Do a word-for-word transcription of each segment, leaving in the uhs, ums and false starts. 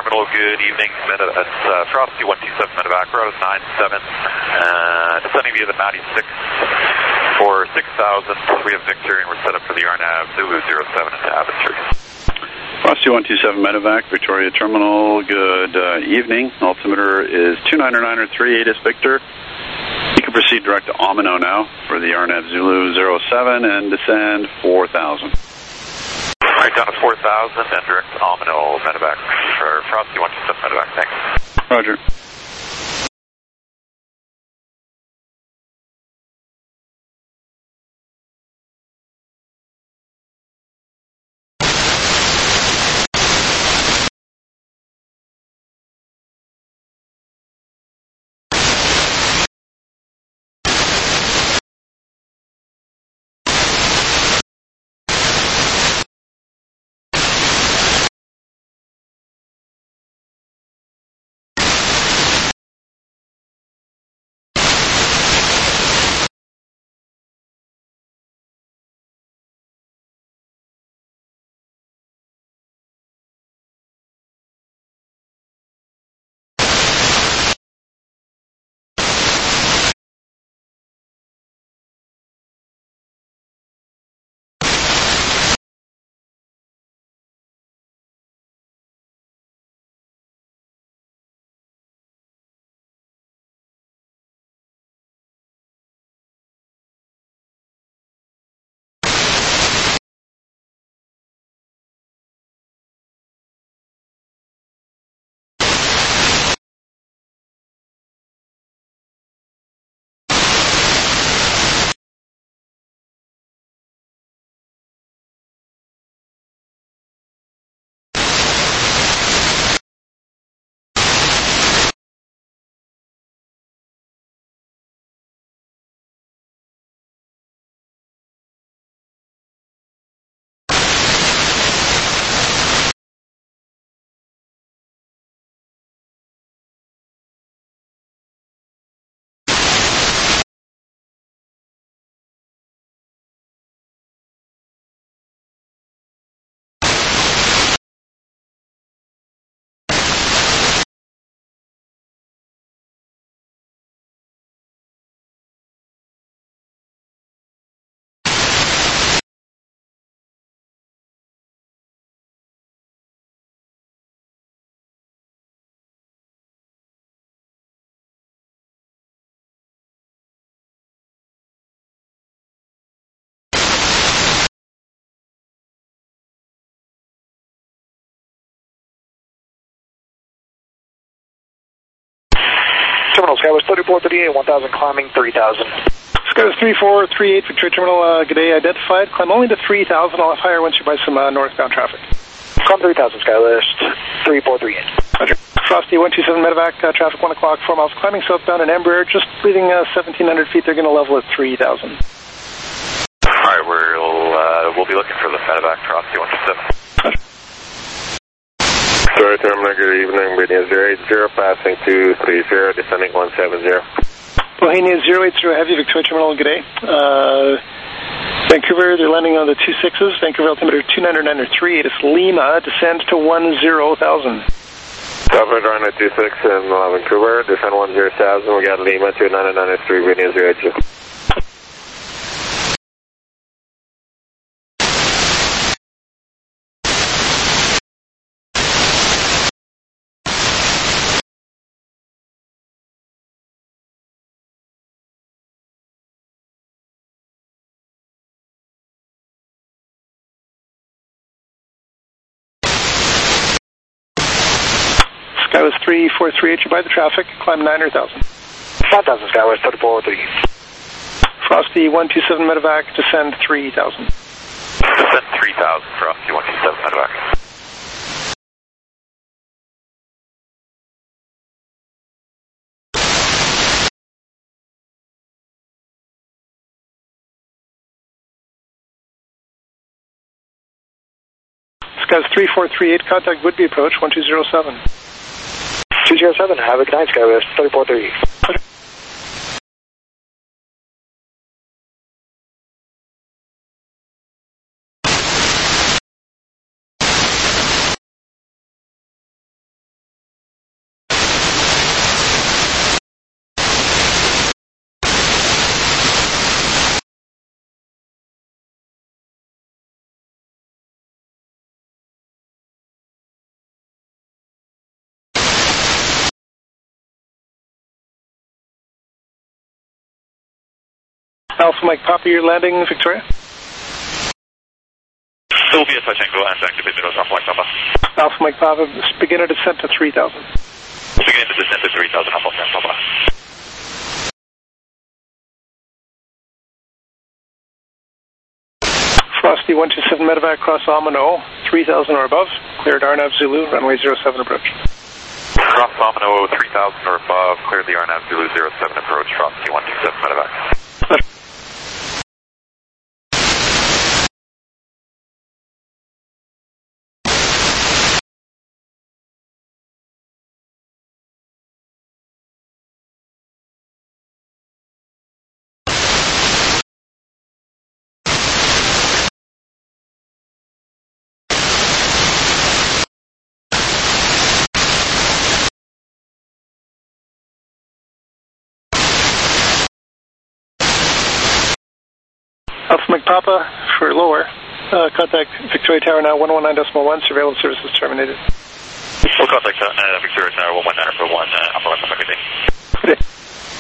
Terminal, good evening. It's uh, Frosty one two seven Medevac, route nine seven, uh, descending via the Matty six for six thousand. We have Victor, and we're set up for the R N A V Zulu zero seven into Abbotsford. Frosty one two seven Medevac, Victoria Terminal, good uh, evening. Altimeter is two niner niner three eight is Victor. You can proceed direct to Omino now for the R N A V Zulu zero seven and descend four thousand. All right, down to four thousand and direct to Omino Medevac for Frosty one two seven Medevac. Thanks. Roger. Terminal Skywest thirty-four thirty-eight, one thousand climbing, three thousand. Skywest three four three eight, Victoria Terminal, uh, good day, identified. Climb only to three thousand, I'll fire once you're by some uh, northbound traffic. Climb three thousand, Skywest three four three eight. Roger. Frosty one two seven Medevac, uh, traffic one o'clock, four miles climbing southbound in Embraer, just leaving uh, seventeen hundred feet, they're going to level at three thousand. Alright, we'll, uh, we'll be looking for the Medevac Frosty one two seven. Roger. Sorry, Terminal, good evening. Bohemia zero eight zero, passing two three zero, descending one seven zero. Bohemia zero eight zero Heavy, Victoria Terminal, good day. Uh, Vancouver, they're landing on the two sixes. Vancouver altimeter two niner niner three eight is Lima, descend to one zero thousand. Covered on the two six in uh, Vancouver, descend one zero thousand. We got Lima two niner niner three, Bohemia zero eight zero. Skywest three four three eight, you're by the traffic, climb nine thousand. five thousand, Skywest thirty-four thirty-eight. Frosty one two seven Medevac, descend three thousand. Descend three thousand, Frosty one two seven Medevac. Skywest three four three eight, contact would be approach one two zero seven. two zero seven, have a good night, Skywest thirty-four thirty-eight. Alpha Mike Papa, you're landing Victoria. There will be a touch angle and activate middle Alpha Mike Papa. Alpha Mike Papa, begin a descent to three thousand. Begin to descent to three thousand Alpha Mike Papa. Frosty one two seven medevac cross Omino, three thousand or above. Cleared R N A V Zulu, runway zero seven approach. Cross Omino, three thousand or above. Clear the R N A V Zulu zero seven approach. Frosty one two seven medevac. Alpha Mike Papa for lower. Uh, contact Victoria Tower now one one nine point one. Surveillance services terminated. We'll contact uh, Victoria Tower one one nine point one. Uh, Alpha Mike Papa, good day. Good day.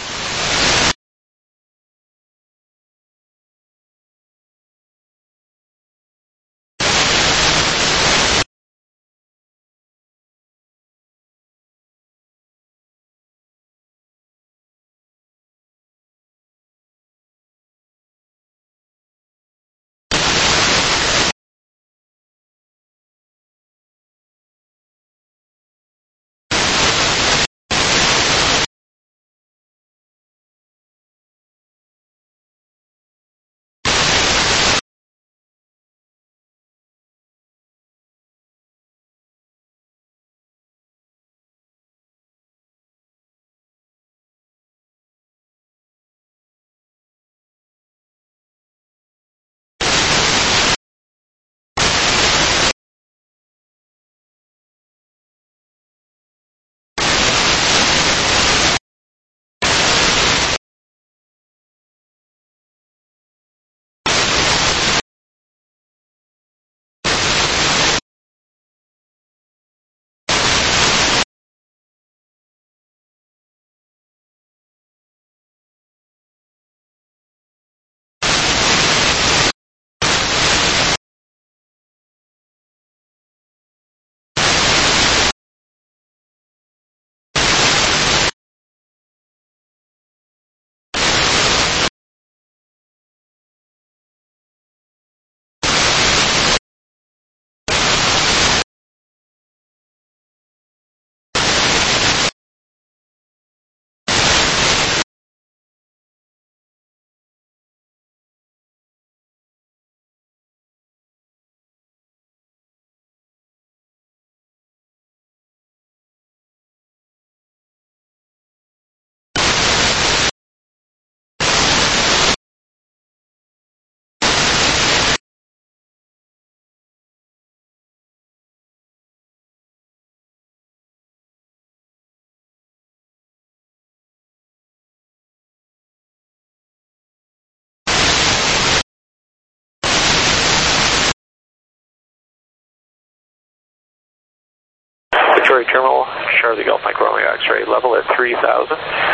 Victoria Terminal, Charlie Golf Mike Romeo X-ray, level at three thousand.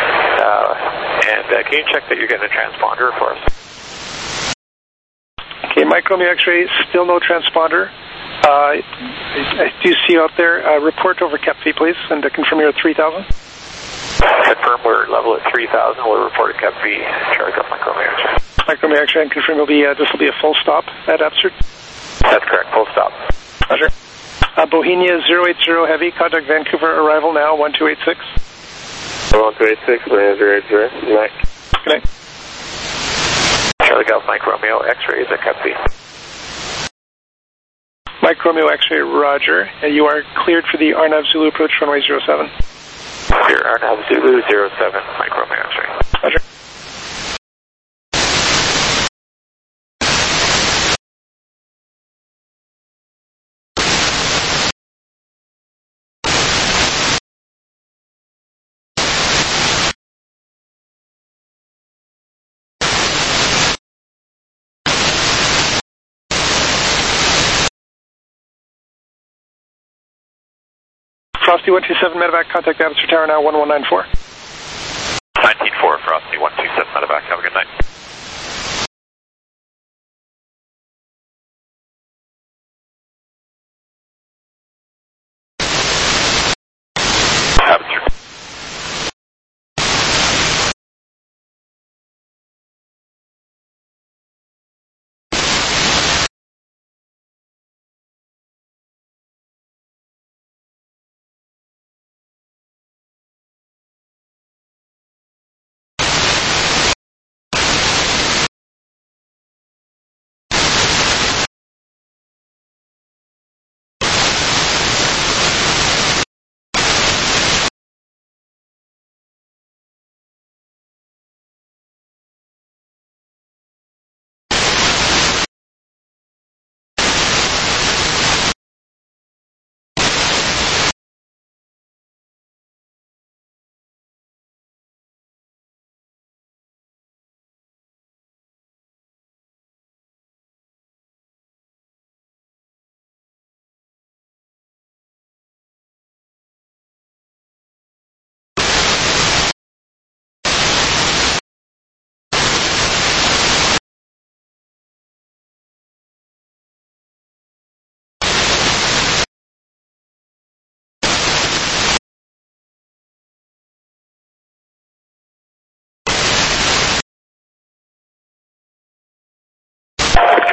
Uh, and uh, can you check that you're getting a transponder for us? Okay, Mike Romeo X-ray, still no transponder. Uh, I, I do see you out there. Uh, report over Cap V, please, and uh, confirm you're at three thousand. Confirm we're level at three thousand. We'll report at Cap V, Charlie Golf Mike Romeo X-ray. Mike Romeo X-ray, and confirm will be, uh, this will be a full stop at Absert. That's correct, full stop. Roger. Uh, Bohemia zero eight zero Heavy, contact Vancouver, arrival now, one two eight six. one two eight six, zero eight zero. Good night. Good night. Charlie Golf Mike Romeo X-ray is at Cap V. Mike Romeo X-ray, roger. Uh, you are cleared for the R N A V Zulu approach, runway zero seven. Clear R N A V Zulu zero seven, Mike Romeo X-ray. Roger. Frosty one two seven medevac, contact Abbotsford Tower now, one one nine four. nineteen four, Frosty one two seven medevac, have a good night.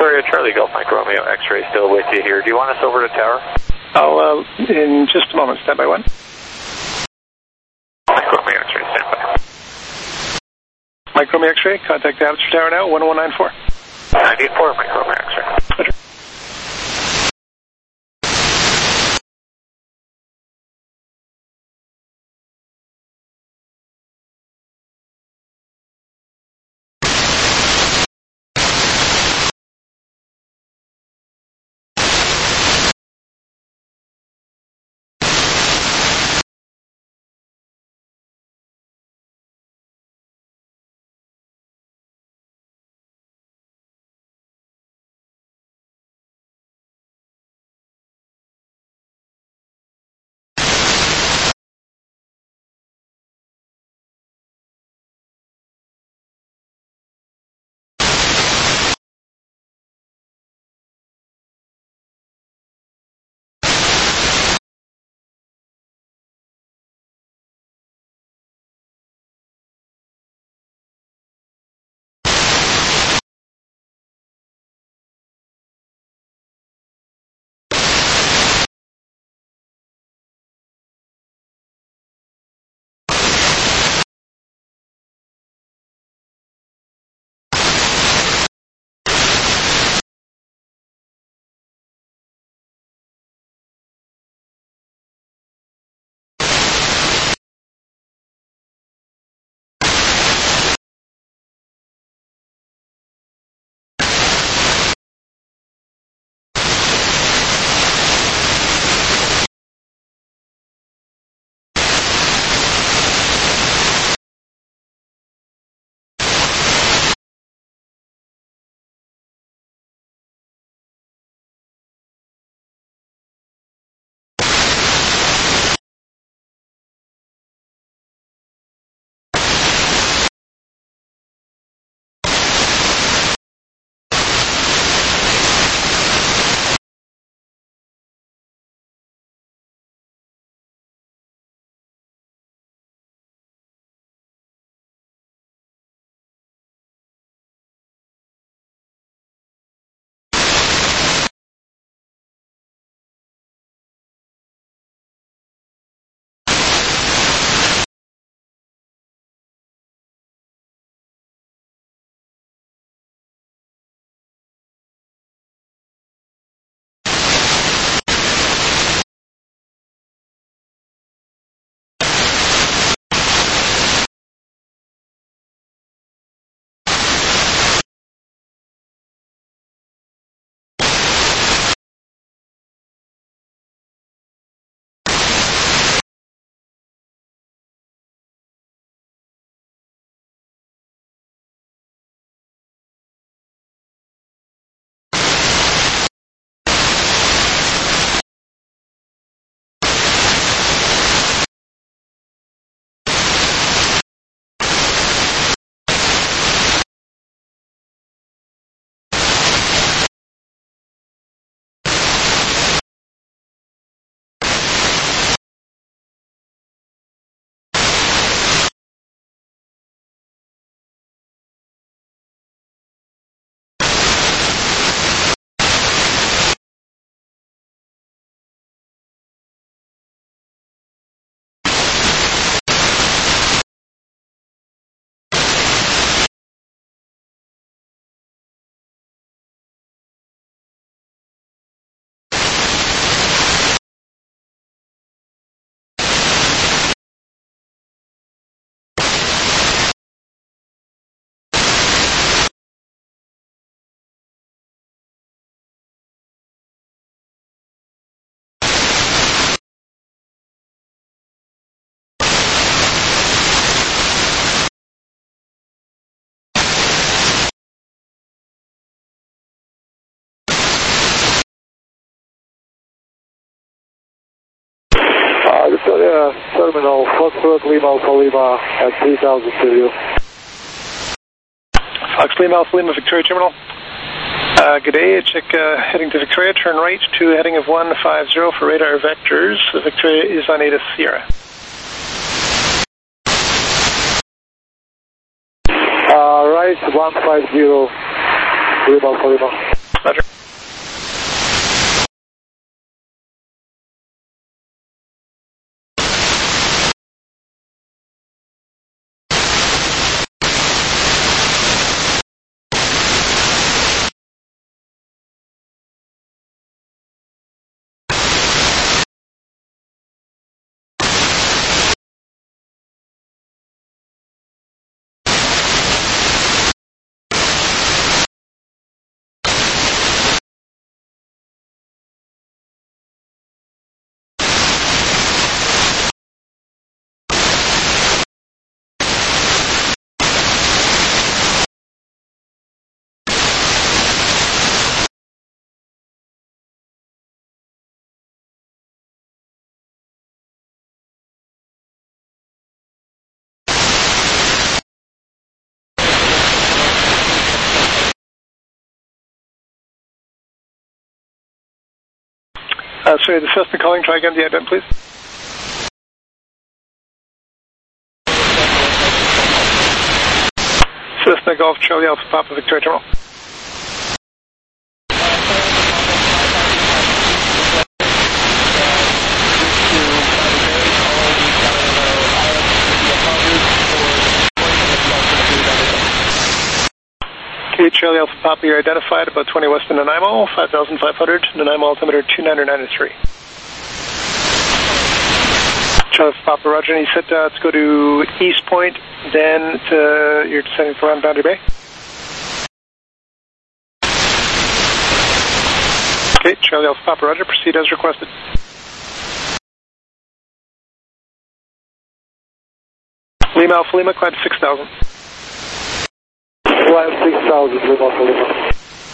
Victoria Charlie Golf Mike Romeo X-ray still with you here. Do you want us over to tower? I'll, uh, in just a moment, stand by one. Mike Romeo X-ray, stand by. Mike Romeo X-ray, contact Dallas Tower now, one one nine four. ninety-four, Mike Romeo X-ray. Roger. Victoria Terminal, Foxtrot Lima Alpha Lima at three thousand studio. Fox Lima Alpha Lima, Victoria Terminal. Uh, good day, check uh, heading to Victoria, turn right to heading of one five zero for radar vectors. Victoria is on Ada Sierra. Uh, right, one five zero, Lima Alpha Lima. Roger. Uh, sorry, the Cessna calling. Try again the ident, please. Cessna Golf Charlie Alpha Papa Victoria Terminal. Okay, Charlie Alpha Papa, you're identified about twenty west of Nanaimo, five thousand five hundred, Nanaimo altimeter two nine nine three. Charlie Alpha Papa, Roger, and you said uh, to go to East Point, then to, you're descending to around Boundary Bay? Okay, Charlie Alpha Papa, Roger, proceed as requested. Lima Alpha Lima, climb to six thousand. Climb six thousand, Lima Alpha Lima.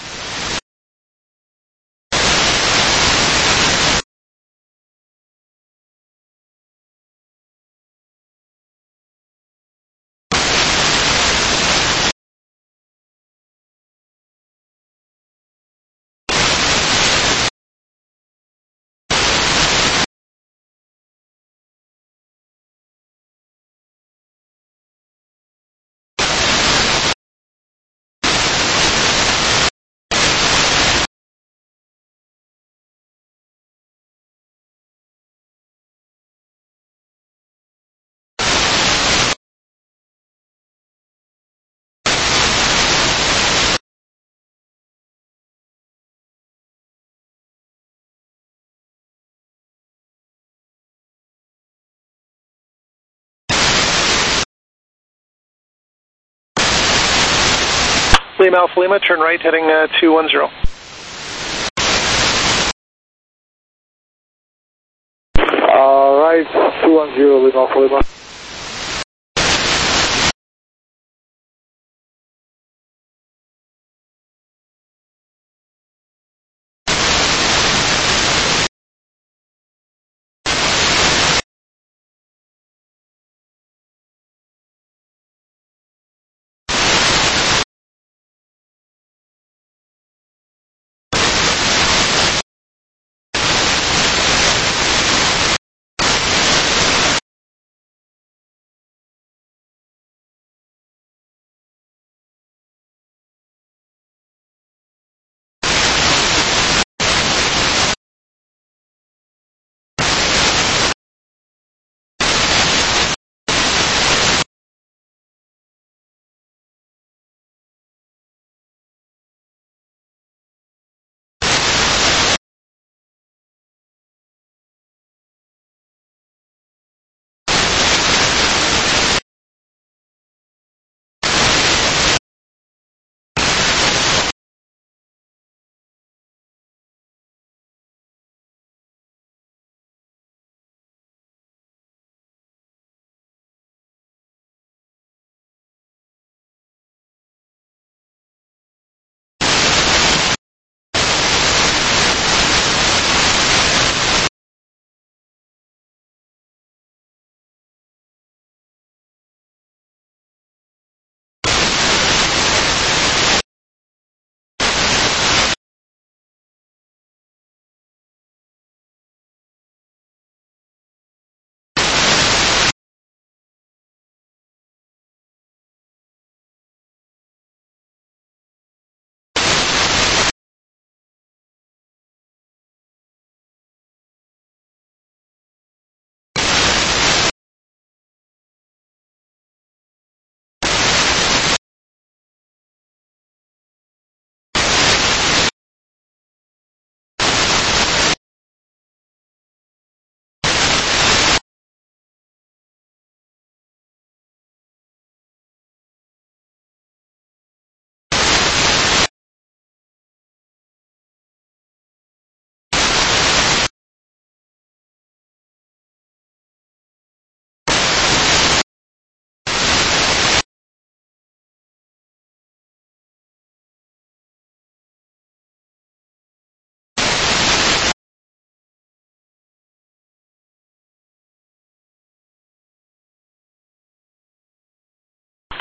Lima Alpha Lima, turn right, heading uh, two one zero. All right, two one zero, Lima Alpha Lima.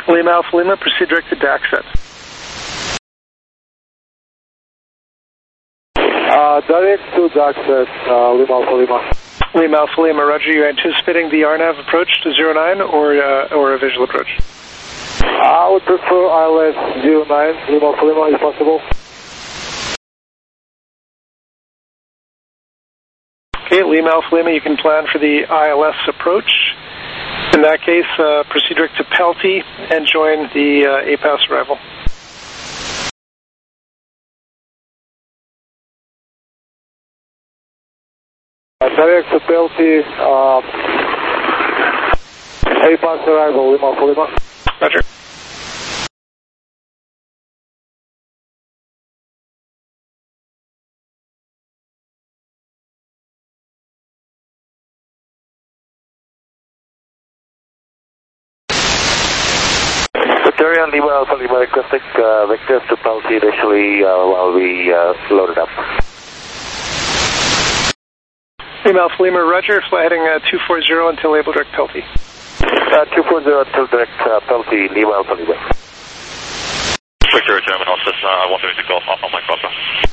Lima Alpha Lima, proceed direct to D A C set. Uh, direct to D A C set, uh, Lima Alpha Lima. Lima Alpha Lima, roger. You anticipating the R NAV approach to zero nine or, uh, or a visual approach? I would prefer I L S zero nine, Lima Alpha Lima, if possible. Okay, Lima Alpha Lima, you can plan for the I L S approach. In that case, uh, proceed direct to Pelty and join the uh, A P A S arrival. Uh, direct to Pelty, uh, A P A S arrival, Lima Alpha Lima. Roger. Victoria and Lima Alpha Lima requesting uh, vectors to Pelty initially uh, while we uh, load it up. Lima Alpha Lima, roger. Fly heading uh, two four zero until label direct Pelty. Uh, two four zero until direct uh, Pelty, Lima Alpha Lima. Victoria Terminal, Cessna one thirty-six Golf, Alpha Mike Papa.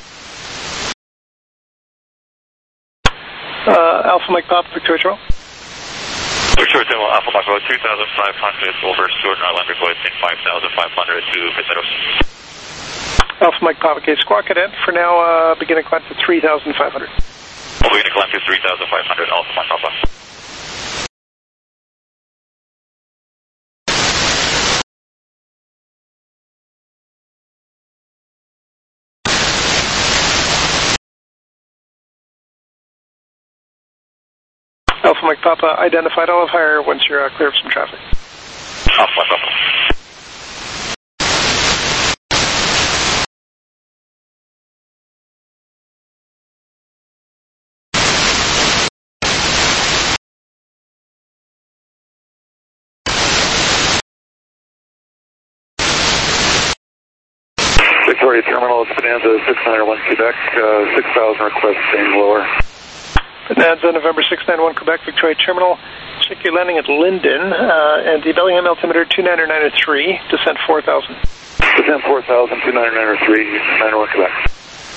Uh, Alpha Mike Papa, Victoria Terminal. Victoria Terminal, Alpha Mike Papa, two thousand five hundred over Stuart and Island requesting five thousand five hundred to Peseros. Alpha Mike Papa, okay, squawk cadet. For now, uh, beginning climb to three thousand five hundred. We're going to climb to three thousand five hundred, Alpha Mike Papa. Alpha Mike Papa, identified olive higher once you're uh, clear of some traffic. Alpha Mike Papa. Victoria Terminal, Bonanza six nine one Quebec, uh, six thousand requesting lower. Bonanza, November six nine one Quebec, Victoria Terminal. Check your landing at Linden, uh, and the Bellingham altimeter two nine nine three, descent four thousand. Descent four thousand, two nine nine three, nine one Quebec.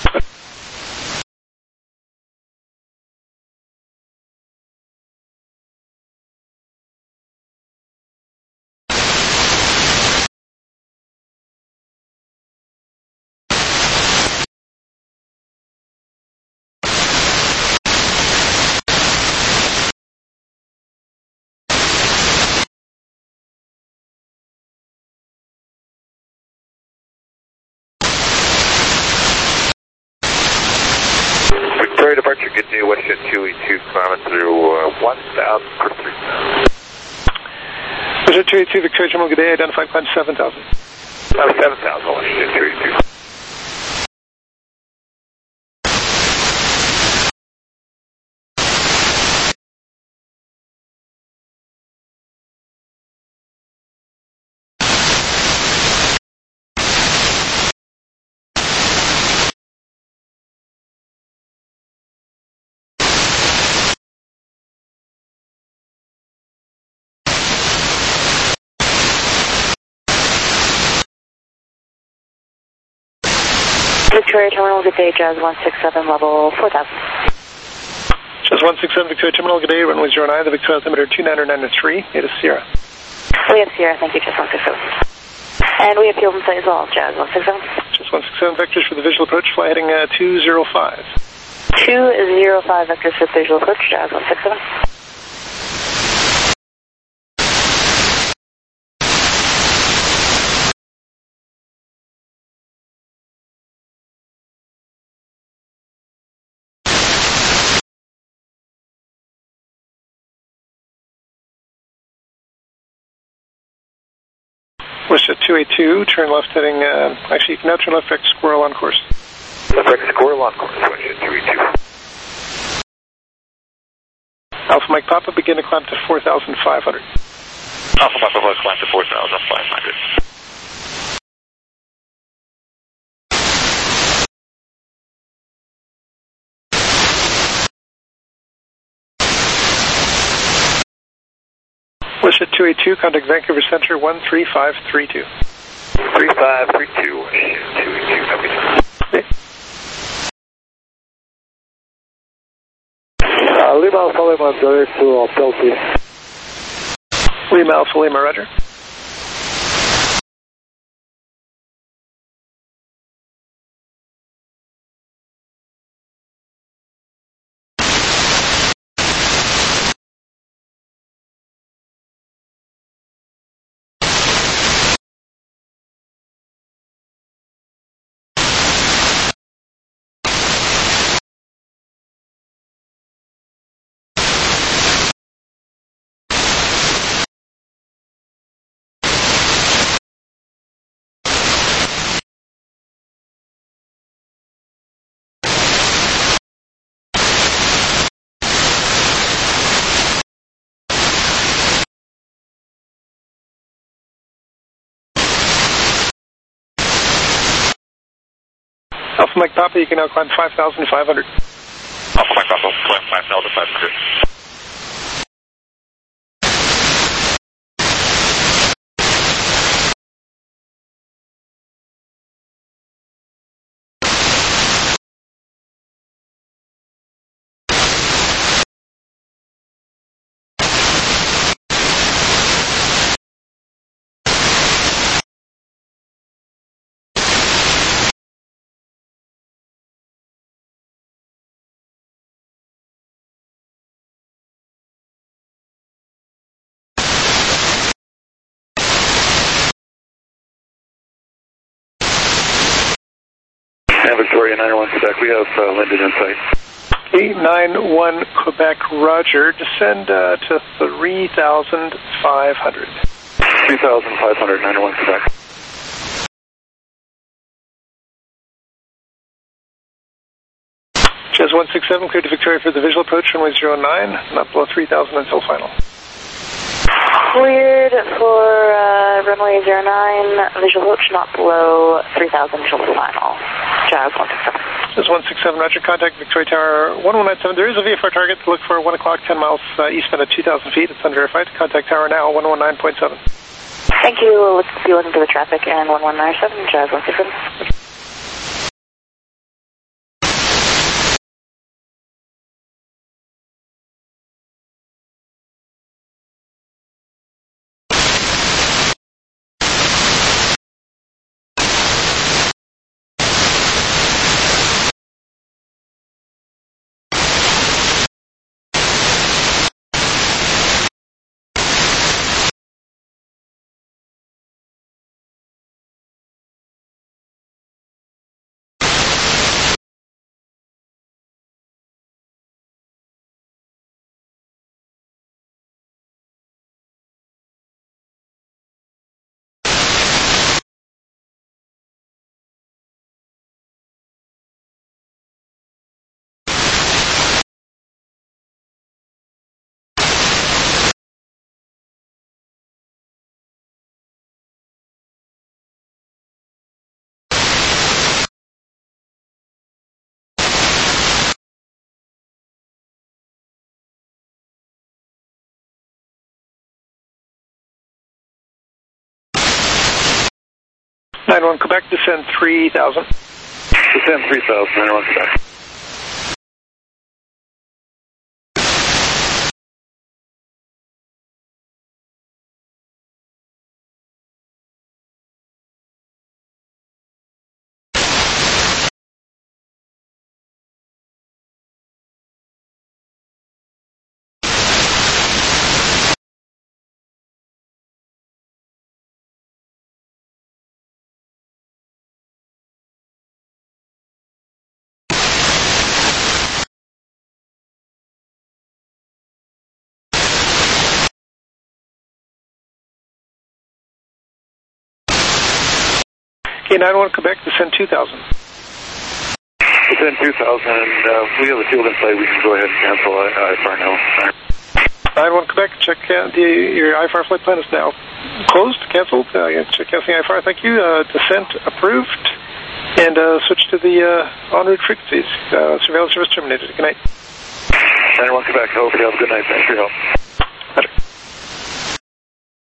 Victoria departure, good day, Westjet two eight two, climbing through uh, one thousand per three. Westjet two eight two, Victoria Terminal, good day, identified climb seven thousand. Uh, seven thousand, Westjet two eight two. Victoria Terminal, good day, Jazz one six seven, level four thousand. Jazz one six seven, Victoria Terminal, good day, runway zero nine, the Victoria altimeter two nine nine three, it is Sierra. We have Sierra, thank you, Jazz one six seven. And we have field insight as well, Jazz one six seven. Jazz one six seven, vectors for the visual approach, fly heading uh, two zero five. two zero five, vectors for visual approach, Jazz one six seven. Westjet two eight two, turn left heading, uh, actually you can now turn left back to Squirrel on course. Left back Squirrel on course, Westjet two eight two. Alpha Mike Papa, begin to climb to four thousand five hundred. Alpha Mike Papa, climb to four thousand five hundred. Westjet two eight two, contact Vancouver Centre one three five three two. three five three two. two eight two, copy. Okay. Uh, Lima Alpha Lima, direct to uh, Pelty. Lima Alpha Lima, roger. Alpha Mike Papa, you can now climb five thousand five hundred. Alpha Mike Papa, climb five thousand five hundred. And Victoria nine one Quebec, we have uh, Linden in sight. eight nine one Quebec, roger. Descend uh, to three thousand five hundred. three thousand five hundred, nine one Quebec. Jazz one six seven, cleared to Victoria for the visual approach, runway zero nine, not below three thousand until final. Cleared for uh, runway zero nine, visual approach not below three thousand until final. Jazz one six seven. Jazz one six seven, roger. Contact Victoria Tower one one nine seven. There is a V F R target to look for one o'clock, ten miles uh, eastbound at two thousand feet. It's unverified. Contact tower now, one one nine point seven. Thank you. Let's be looking for the traffic and one one nine seven, Jazz one six seven. nine one Quebec, descend three thousand. Descend three thousand, nine one Quebec. Okay, nine one Quebec, descend two thousand. Descend two thousand, and uh, we have a field in sight. We can go ahead and cancel I F R now. nine one Quebec, check uh, the, your I F R flight plan is now closed, canceled. Uh, check canceling I F R, thank you. Uh, descent approved. And uh, switch to the uh, en route frequencies. Uh, surveillance service terminated. Good night. nine one Quebec, hope you have a good night. Thanks for your help. Better.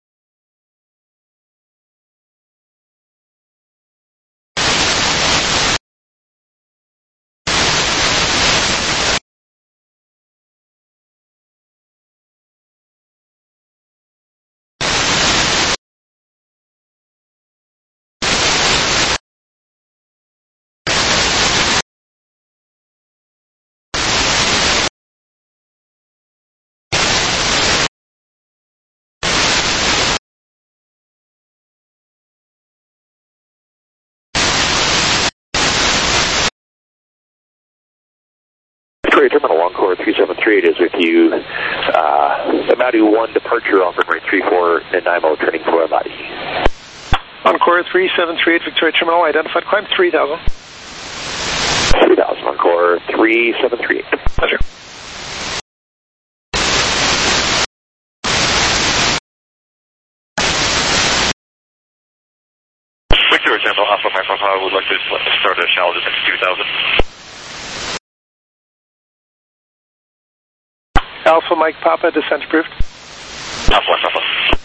Victoria Terminal, Encore three seven three eight is with you. Uh, Maui one departure offering right three four Nanaimo, turning for Maui. Encore three seven three eight, Victoria Terminal, identified climb three thousand. three thousand, Encore three seven three eight. Pleasure. Victoria Terminal, Alpha Mike Papa would like to start a shallow descent to two thousand. Alpha Mike Papa, descent approved. Alpha Mike Papa.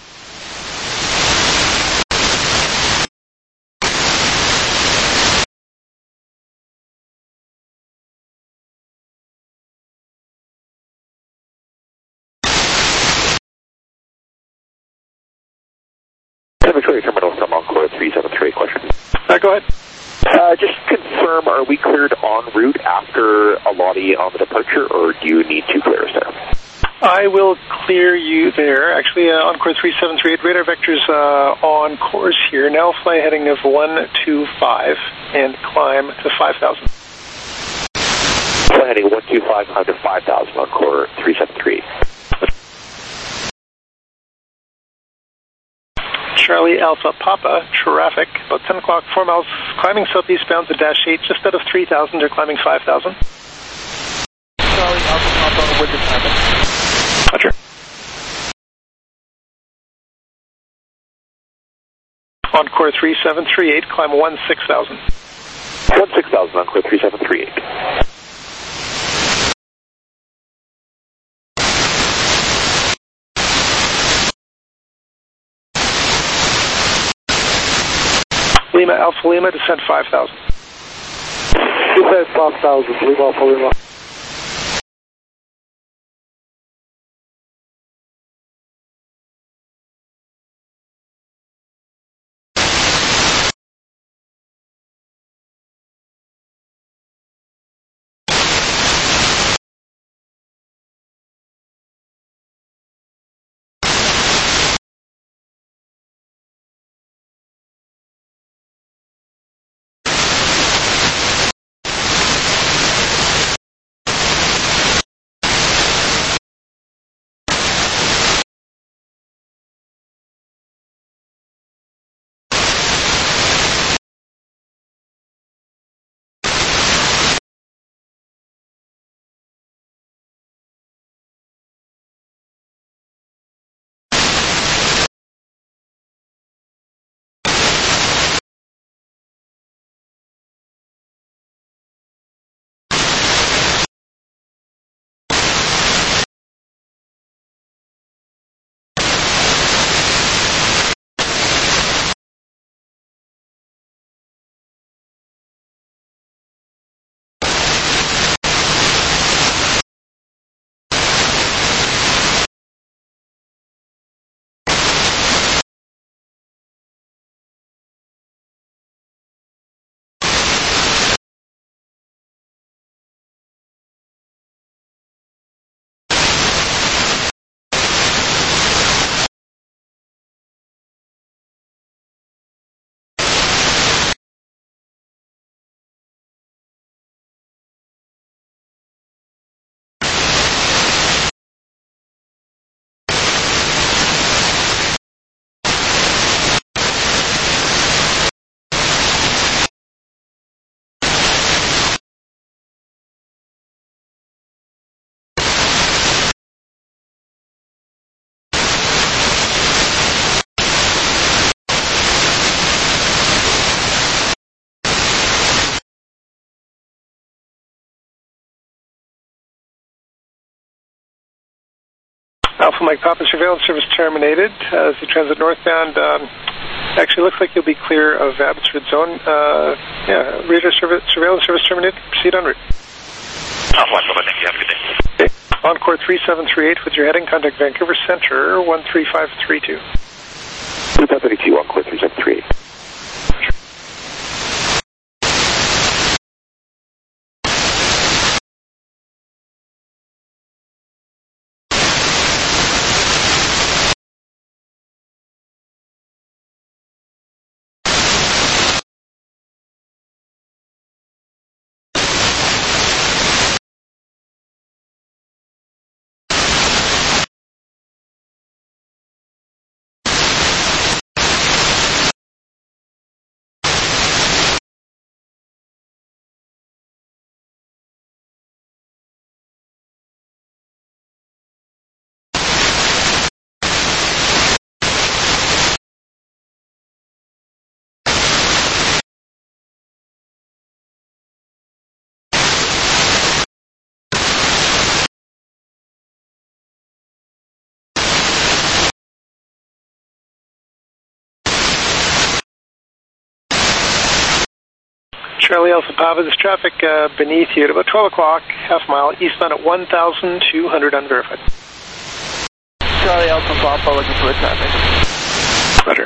Victoria Terminal from Encore three seven three eight, question. Uh, go ahead. Uh, just confirm, are we cleared en route after Alati on the departure, or do you need to clear us there? I will clear you there. Actually, uh, Encore three seven three eight, radar vectors uh, on course here. Now fly heading of one two five and climb to five thousand. Fly heading one two five, climb to five thousand, Encore three seven three eight. Charlie Alpha Papa, traffic, about ten o'clock, four miles, climbing southeastbound to dash eight, just out of three thousand, they're climbing five thousand. Charlie Alpha Papa, with the traffic. Roger. Encore three seven three eight, climb one six thousand. one six thousand, Encore three seven three eight. Lima Alpha Lima, descent five thousand. Descent five thousand, Lima Alpha Lima. Alpha Mike Papa, surveillance service terminated. As you transit northbound, um, actually looks like you'll be clear of Abbotsford zone. Uh, yeah, radar service, surveillance service terminated. Proceed en route. Alpha Mike Papa, thank you. Have a good day. Okay. Encore three seven three eight with your heading. Contact Vancouver Centre one three five three two. two five three two, Encore three seven three eight. Charlie Alpha Papa, this traffic uh, beneath you at about twelve o'clock, half mile, eastbound at one thousand two hundred unverified. Charlie Alpha Papa, looking for the traffic. Roger.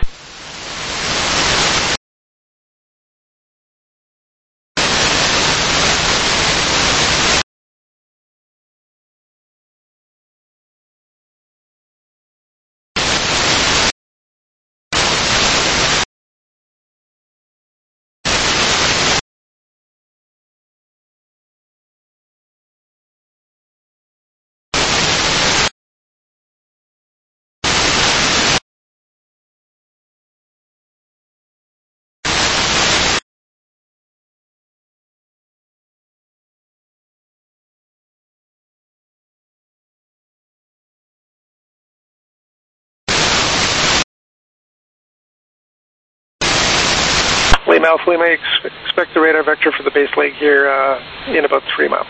Lima Alpha Lima, ex expect the radar vector for the base leg here uh, in about three miles.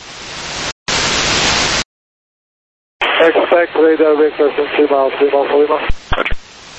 Expect radar vector in three miles, Lima Alpha Lima. Roger.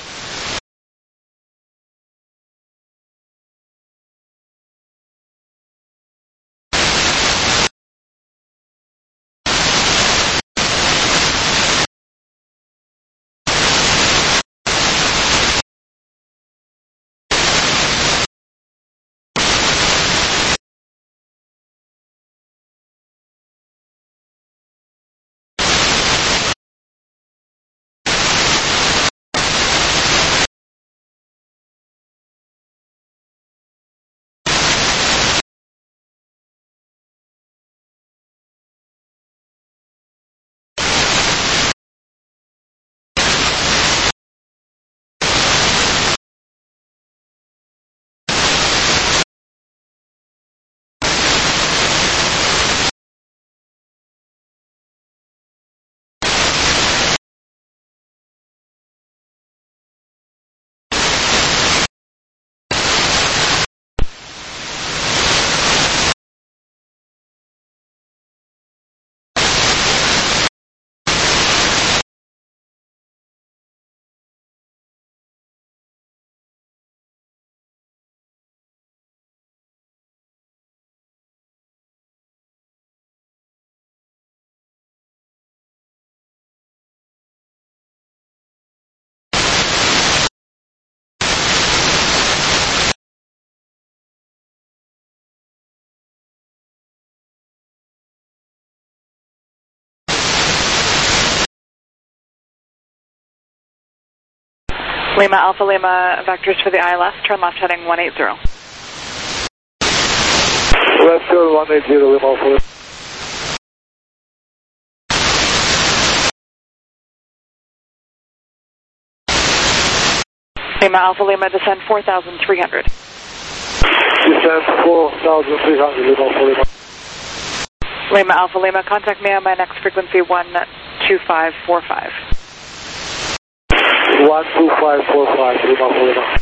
Lima Alpha Lima, vectors for the I L S, turn left heading one eighty. Left turn one eighty, Lima Alpha Lima. Lima Alpha Lima, descend four thousand three hundred. Descend four thousand three hundred, Lima Alpha Lima. Lima Alpha Lima, contact me on my next frequency one two five four five. one two five four five, Lima Alpha Lima.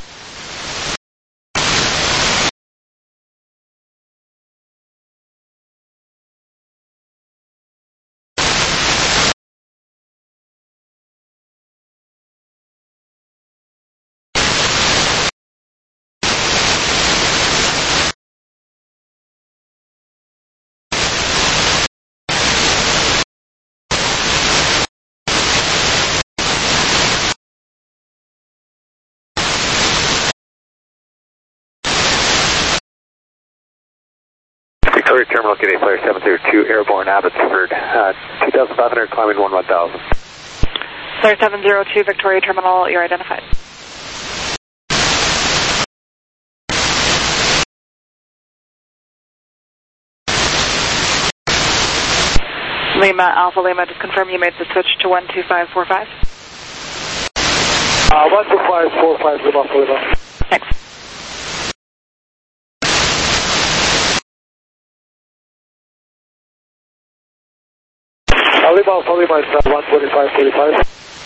Victoria Terminal, Gate eight, Flyer seven zero two, airborne Abbotsford, uh, two thousand five hundred, climbing one one thousand. Flyer seven zero two, Victoria Terminal, you're identified. Lima Alpha Lima, just confirm you made the switch to one two five four five. Uh, one two five four five, Lima Alpha Lima. Thanks. Lima Alpha Lima is uh, one twenty-five thirty-five.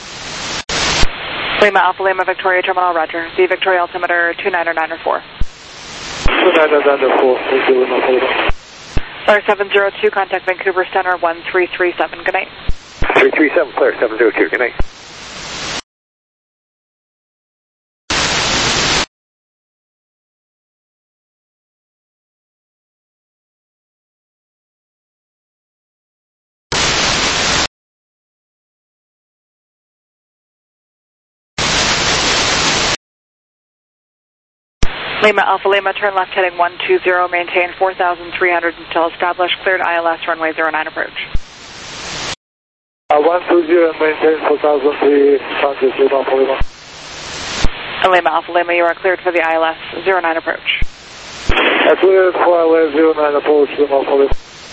Lima Alpha Lima, Victoria Terminal, roger. The Victoria altimeter two nine nine four. two nine nine four, thank you, Lima Alpha Lima. Flyer seven zero two, contact Vancouver Center one three three seven, good night. three three seven, Flyer seven zero two, good night. Lima Alpha Lima, turn left heading one two zero, maintain four thousand three hundred until established, cleared I L S, runway zero nine approach. Uh, one two zero, maintain four thousand three hundred, Lima Alpha Lima. Lima Alpha Lima, you are cleared for the I L S zero nine approach. Uh, cleared for I L S zero nine approach, Lima Alpha Lima.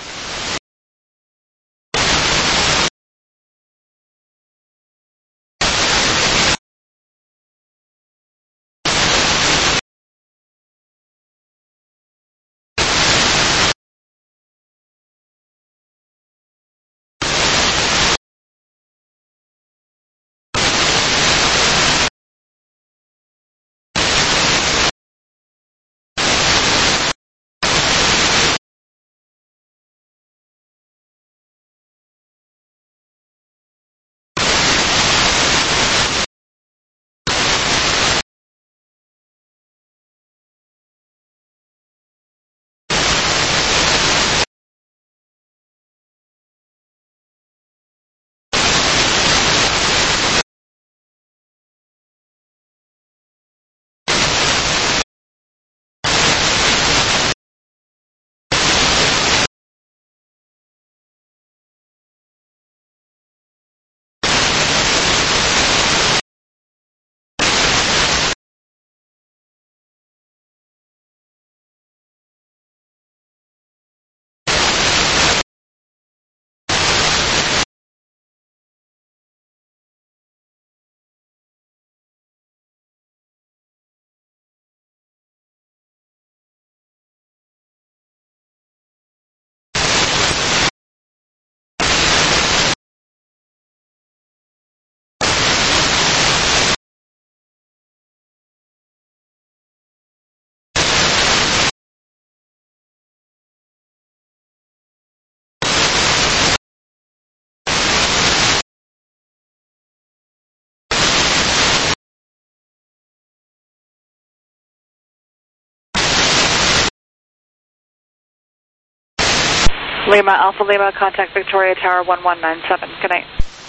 Lima Alpha Lima, contact Victoria Tower one one nine seven. Good night.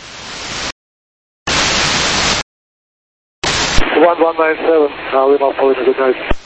one one nine seven, uh, Lima Alpha Lima, good night.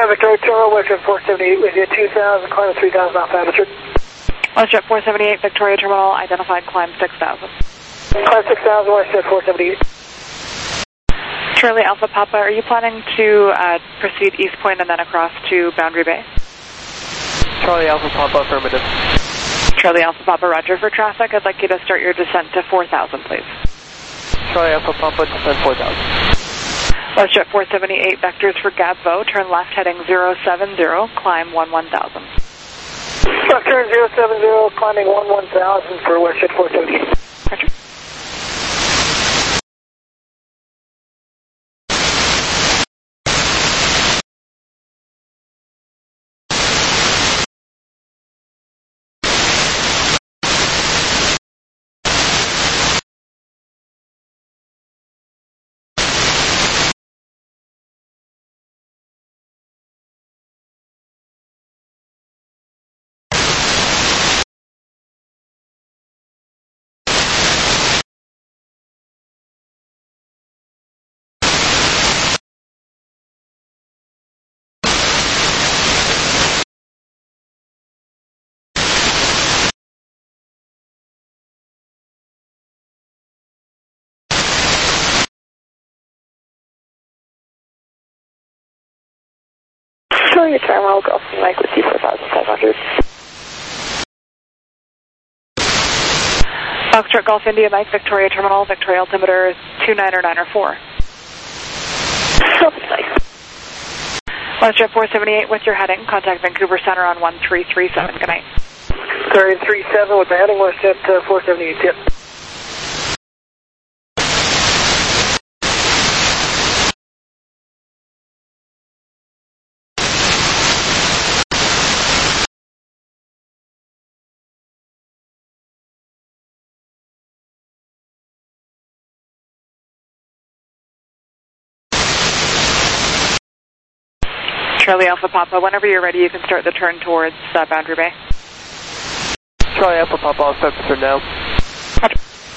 nine, Victoria Terminal, WestJet four seventy-eight with you, two thousand, climb three thousand off altitude. WestJet four seventy-eight, Victoria Terminal, identified climb six thousand. Climb six thousand, WestJet four seventy-eight. Charlie Alpha Papa, are you planning to uh, proceed East Point and then across to Boundary Bay? Charlie Alpha Papa, affirmative. Charlie Alpha Papa, roger for traffic. I'd like you to start your descent to four thousand, please. Charlie Alpha Papa, descent four thousand. WestJet four seventy-eight, vectors for Gabvo, turn left heading zero seven zero, climb one one thousand. Left turn zero seven zero, climbing one one thousand for WestJet four seventy-eight. Roger. Charlie Terminal, Golf Mike with you four thousand five hundred. Foxtrot Golf India Mike, Victoria Terminal, Victoria altimeter two nine or nine or four. WestJet four seventy-eight, with your heading, contact Vancouver Center on one three three seven. Good night. three three seven with the heading, WestJet uh, four seventy-eight, tip. Charlie Alpha Papa, whenever you're ready, you can start the turn towards uh, Boundary Bay. Charlie Alpha Papa, I'll start the turn now. Roger.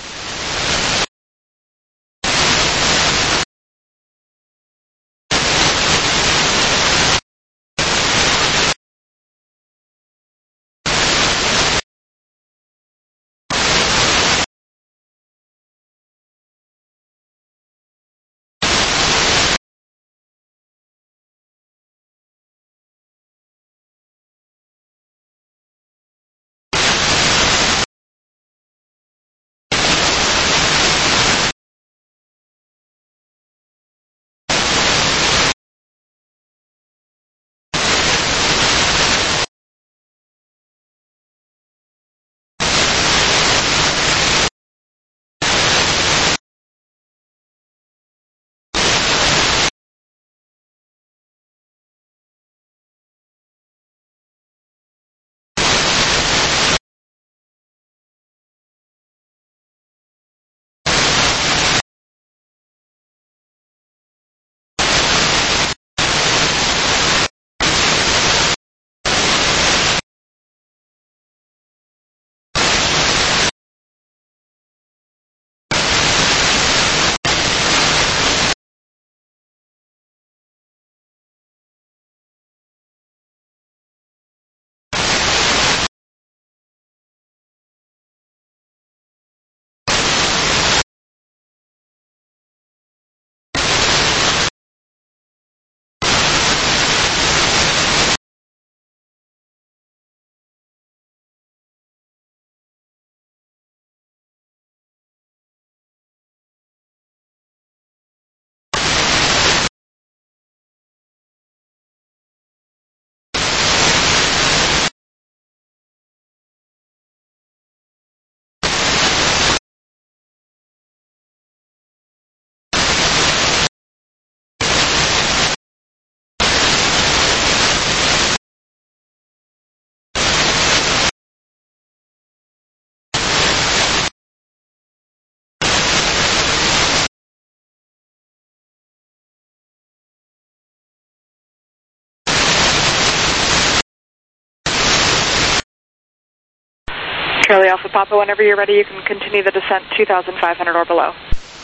Charlie Alpha Papa, whenever you're ready, you can continue the descent two thousand five hundred or below.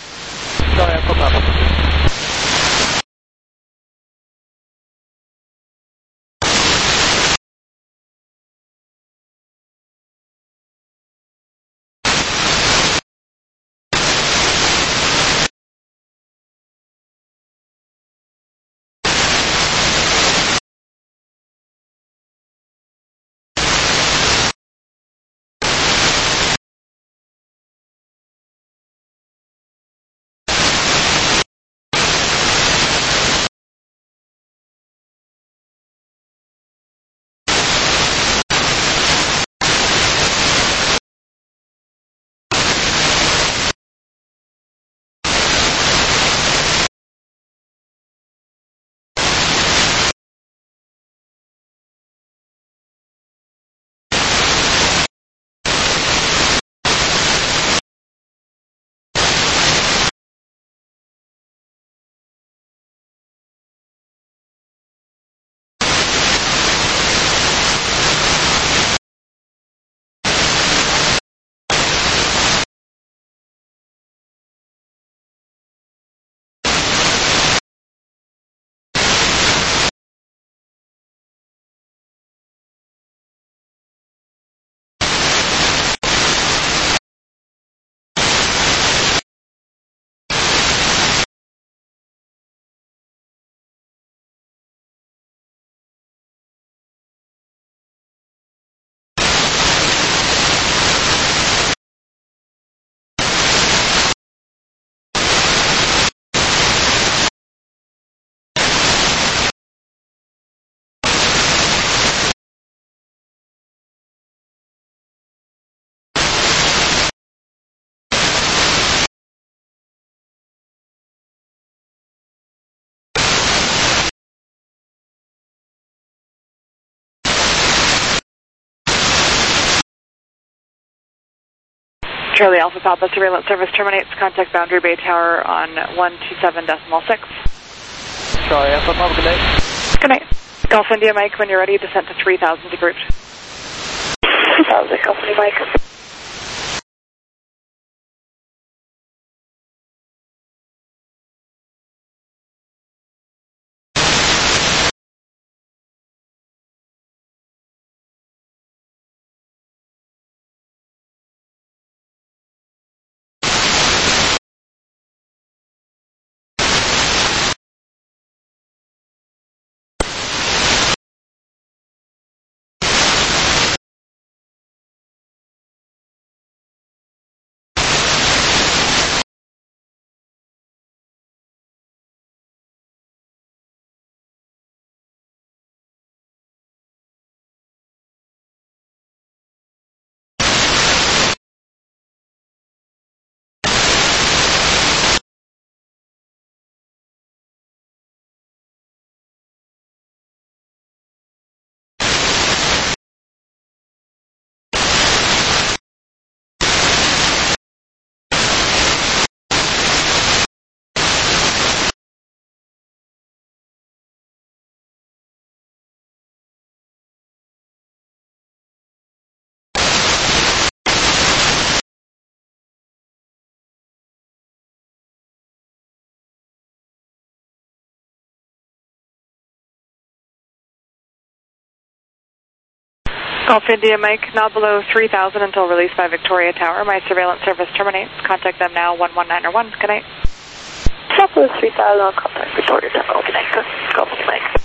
Charlie Alpha Papa. Charlie Alpha Papa, surveillance service terminates. Contact Boundary Bay Tower on one two seven decimal six. Charlie Alpha Papa, good night. Good night. Gulf India Mike, when you're ready, descent to three thousand degrouped. three thousand, Gulf India Mike. Gulf India Mike, now below three thousand until released by Victoria Tower. My surveillance service terminates. Contact them now, one one nine or one. Good night. Southwest three thousand, contact Victoria Tower. Good night. Gulf India Mike.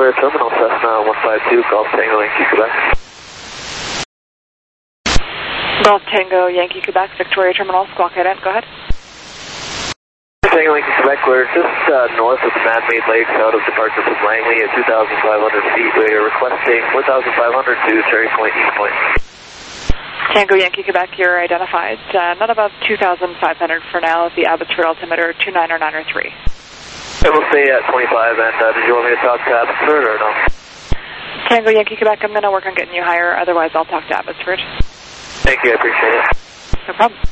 Victoria Terminal, Cessna one five two, Golf Tango Yankee, Quebec. Golf Tango Yankee, Quebec, Victoria Terminal, Squawk Head End, go ahead. Tango Yankee, Quebec, we're just uh, north of the Man-Made Lakes, out of departure from Langley at two thousand five hundred feet. We are requesting four thousand five hundred to Cherry Point, East Point. Tango Yankee, Quebec, you're identified. Uh, not above two thousand five hundred for now at the Abbotsford altimeter two nine nine or three. Okay, we'll stay at twenty-five, and uh, did you want me to talk to Abbotsford or no? Tango Yankee, Quebec, I'm going to work on getting you higher, otherwise I'll talk to Abbotsford. Thank you, I appreciate it. No problem.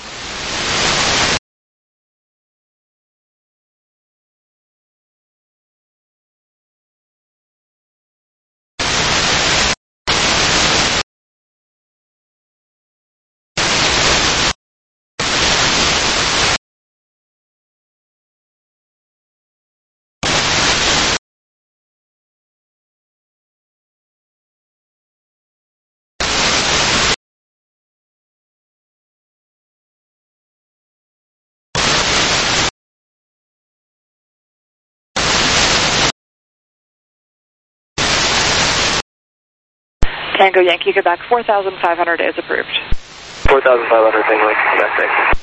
Tango Yankee, Quebec, four thousand five hundred is approved. four thousand five hundred, Tango Yankee, Quebec, thanks.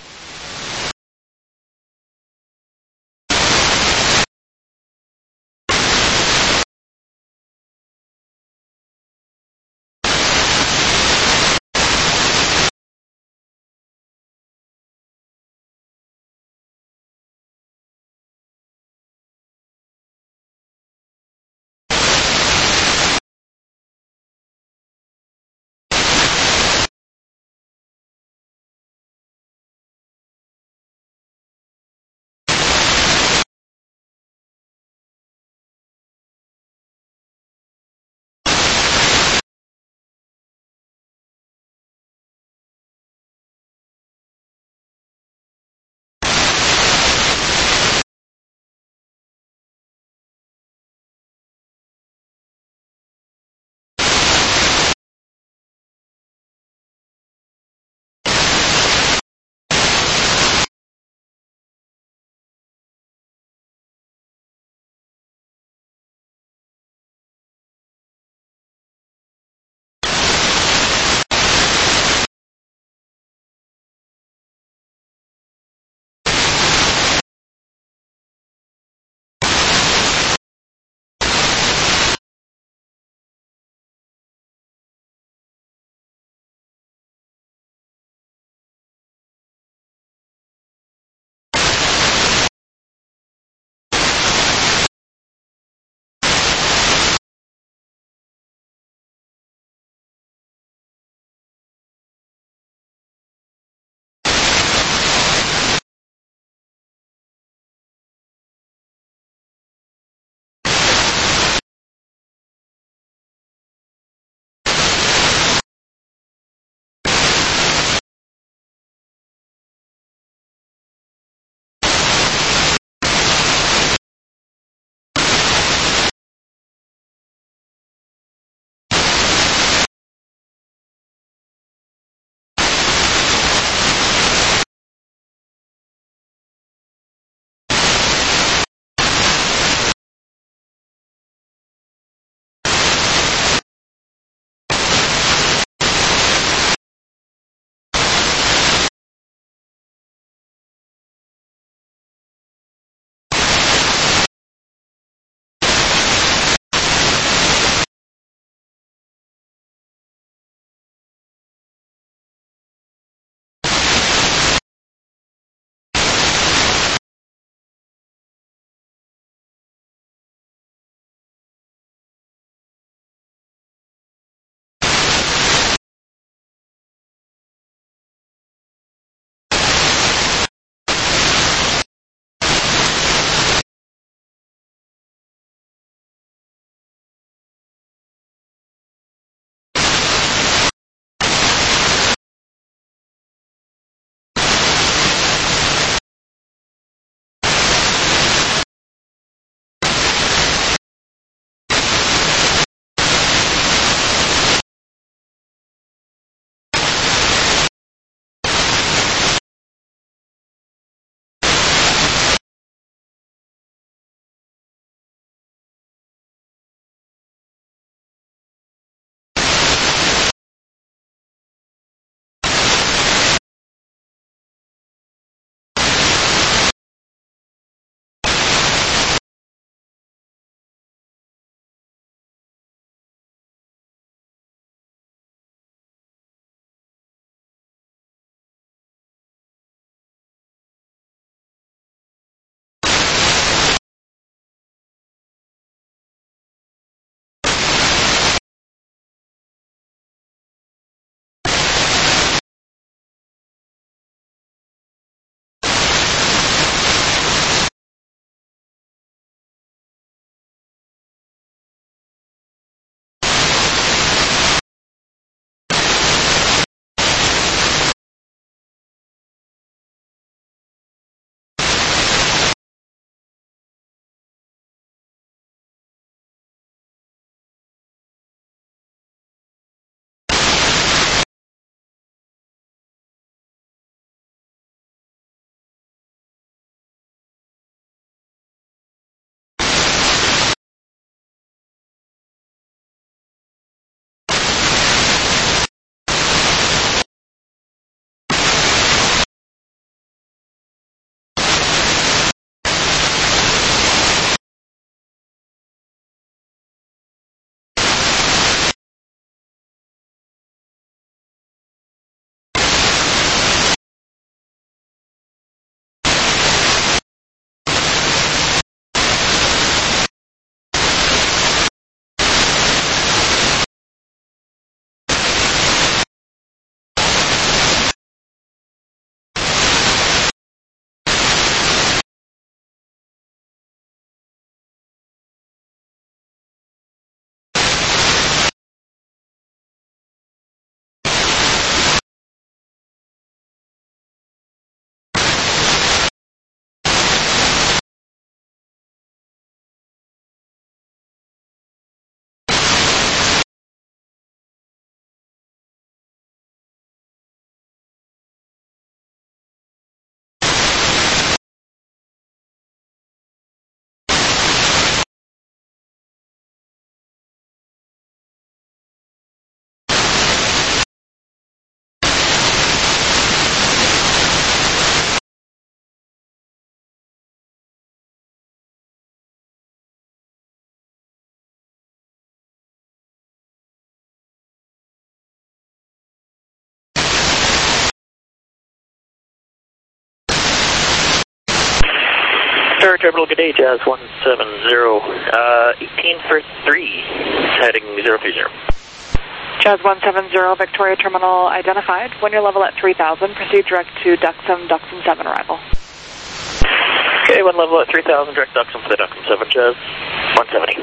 Victoria Terminal, good day, Jazz one seven zero, uh, eighteen for three, heading zero three zero. Jazz one seven zero, Victoria Terminal identified. When you're level at three thousand, proceed direct to Duxham, Duxham seven arrival. Okay, one level at three thousand, direct Duxham for the Duxham seven, Jazz one seventy.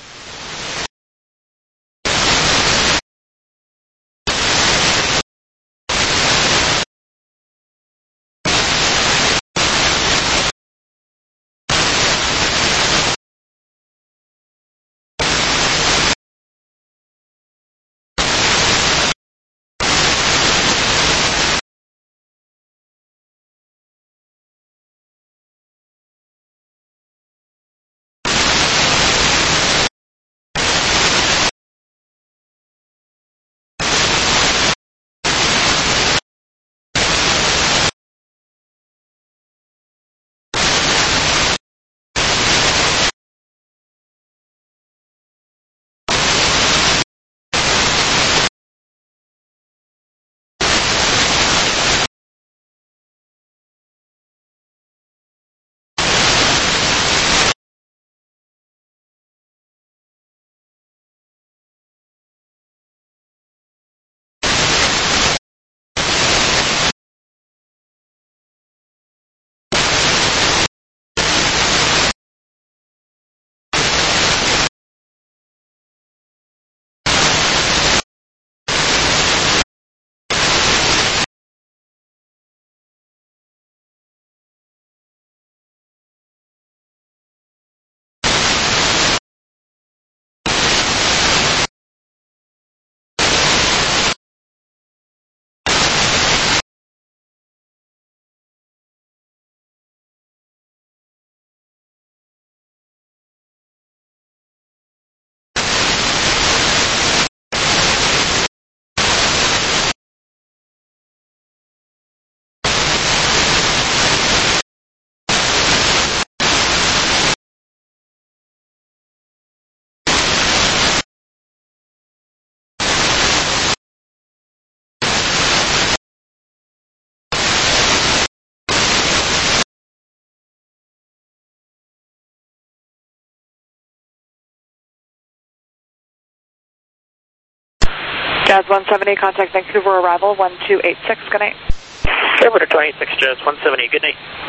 Jazz one seventy, contact Vancouver arrival one two eight six, good night. Over to twenty-six, Jazz one seventy, good night.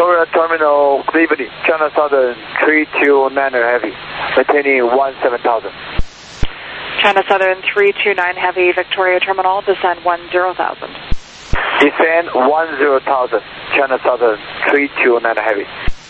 Victoria Terminal, good evening. China Southern three two nine Heavy, maintaining one seven thousand. China Southern three two nine Heavy, Victoria Terminal, descend one zero thousand. Descend one zero thousand. China Southern three two nine Heavy.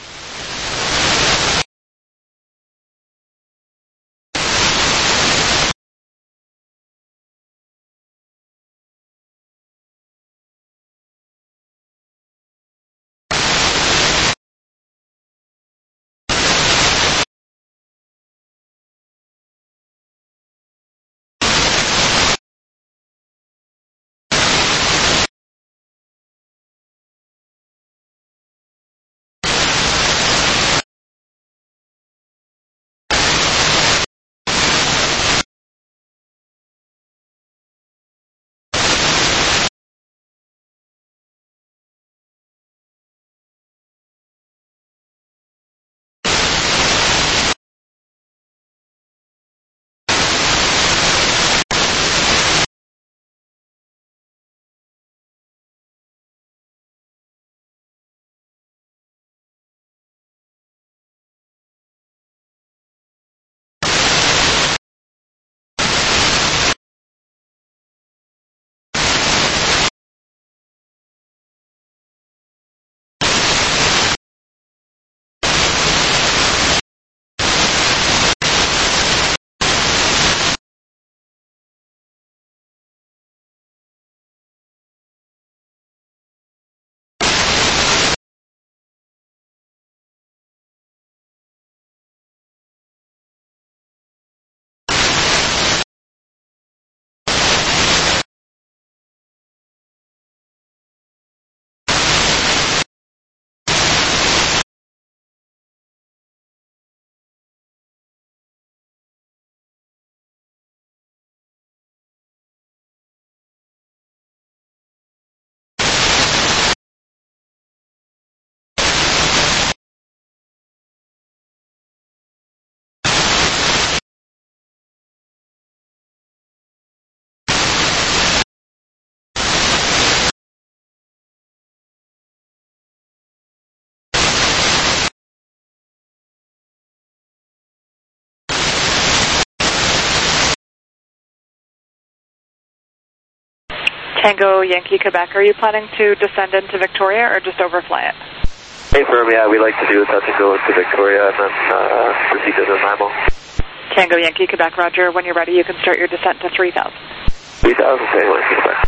Tango Yankee Quebec, are you planning to descend into Victoria or just overfly it? Hey, firm, yeah, we like to do a touch and go into Victoria and then uh, proceed to the Nanaimo. Tango Yankee Quebec, roger. When you're ready, you can start your descent to three thousand. three thousand, Tango Yankee Quebec.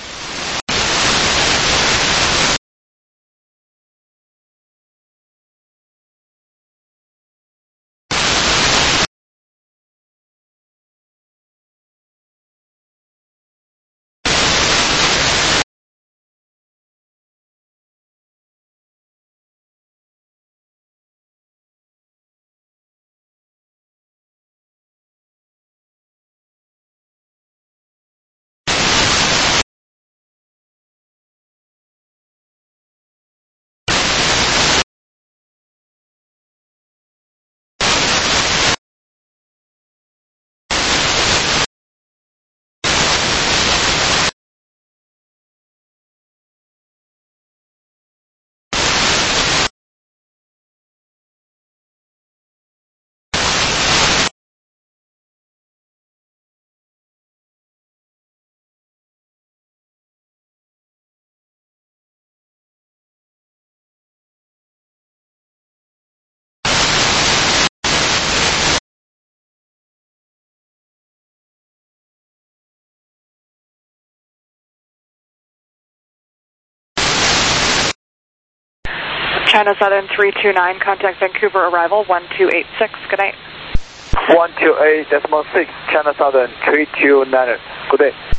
China Southern three two nine, contact Vancouver arrival one two eight six, good night. one two eight decimal six, China Southern three two nine, good day.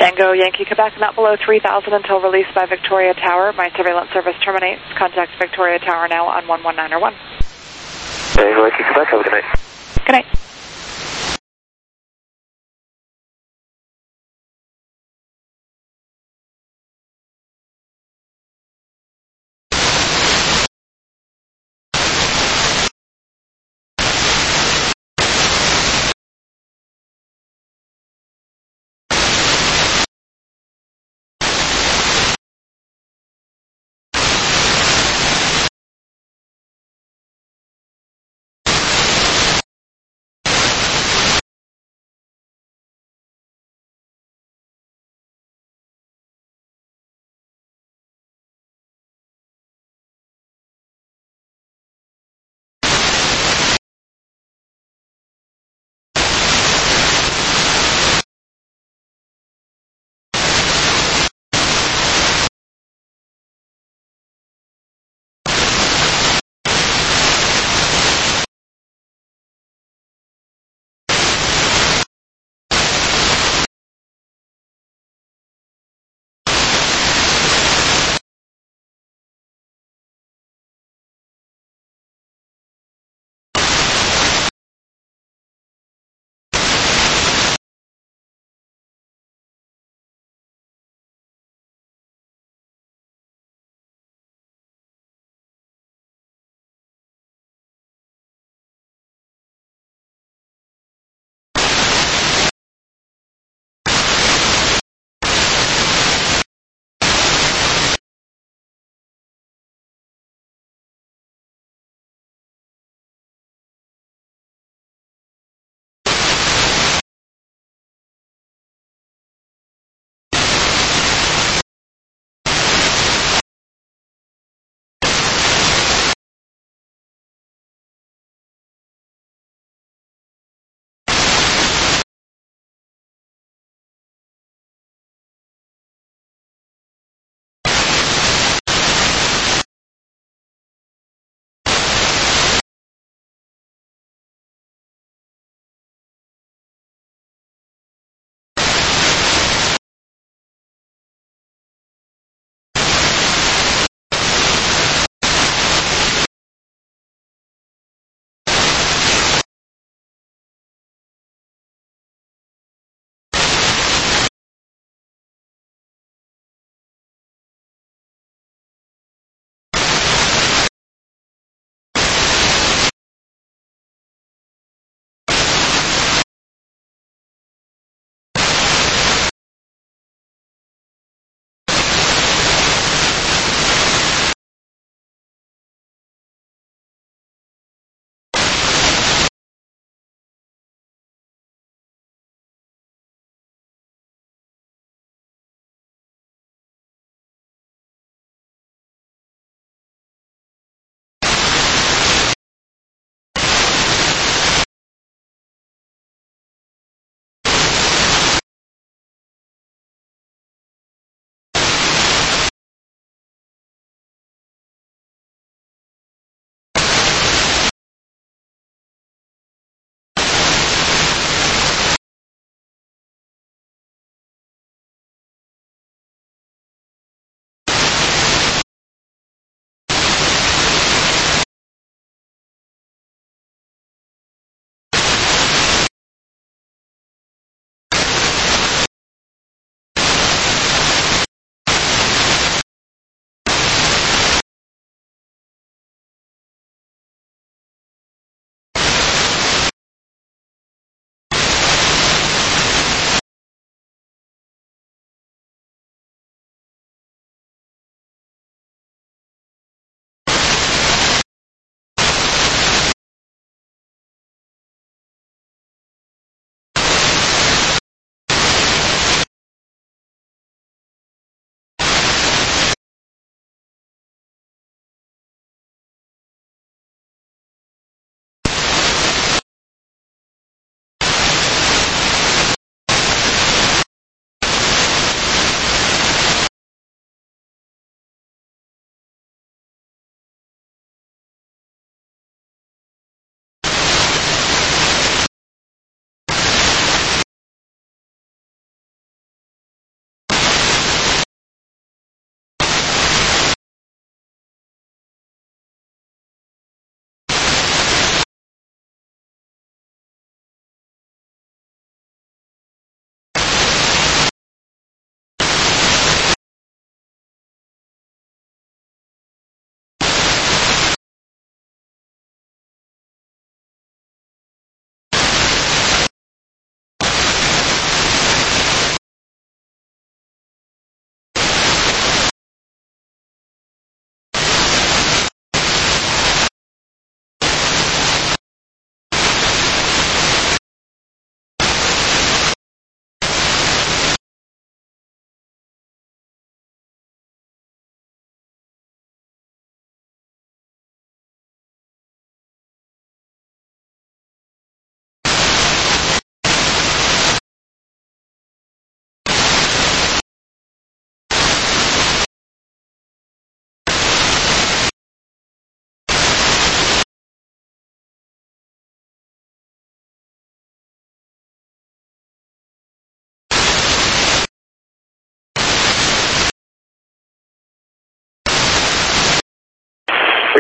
Tango Yankee Quebec, not below three thousand until released by Victoria Tower. My surveillance service terminates. Contact Victoria Tower now on one one nine one. Tango Yankee Quebec, have a good night. Good night.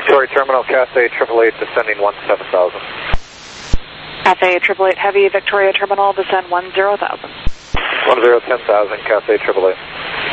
Victoria Terminal, Cathay triple eight, descending one seven thousand. Cathay triple eight Heavy, Victoria Terminal, descend one zero thousand. one zero ten thousand, Cathay triple eight.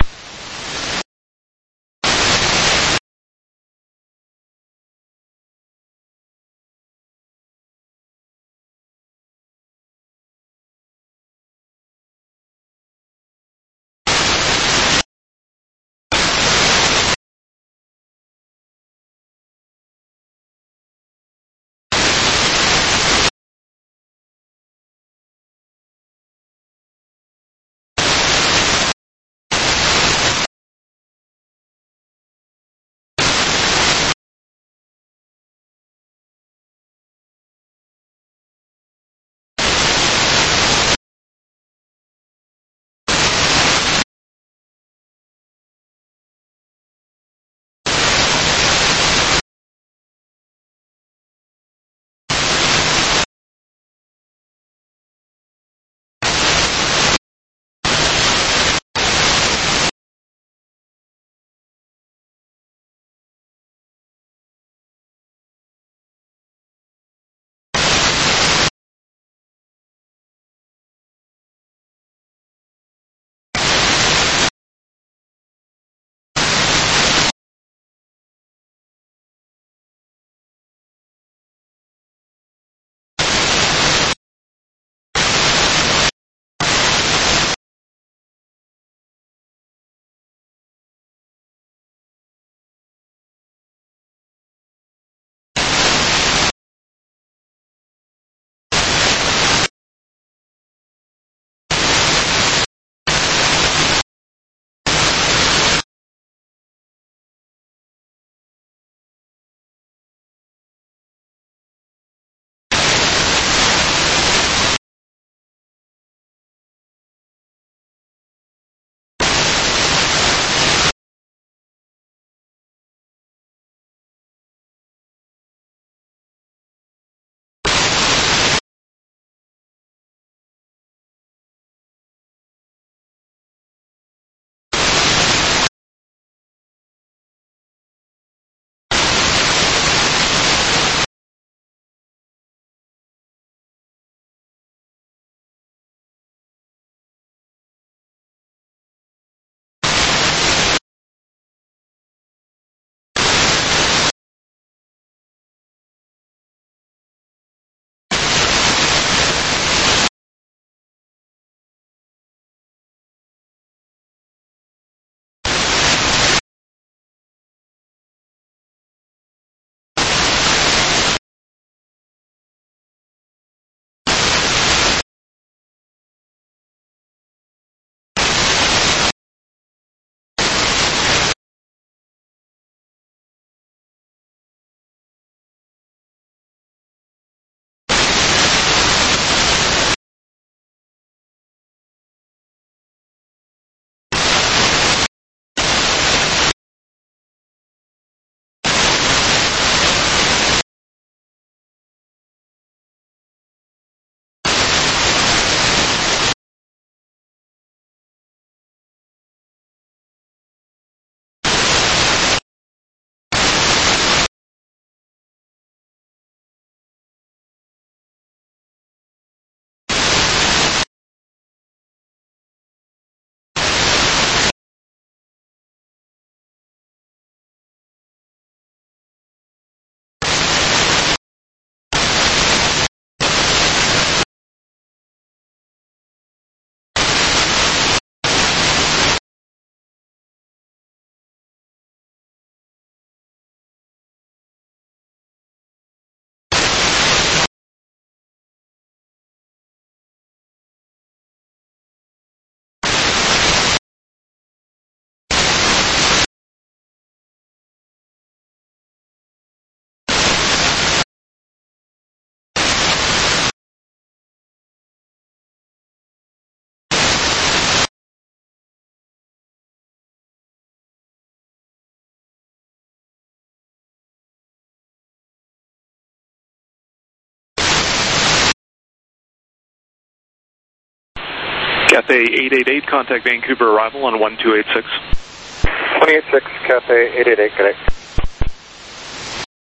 Cathay eight eight eight, contact Vancouver arrival on one two eight six. one eight six, Cathay eight eight eight, correct.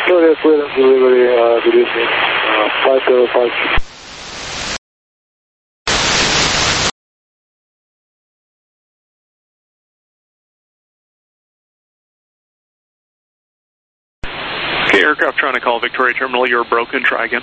Victoria clearance delivery, uh, good evening, uh, five zero five. Okay, aircraft trying to call Victoria Terminal, you're broken, try again.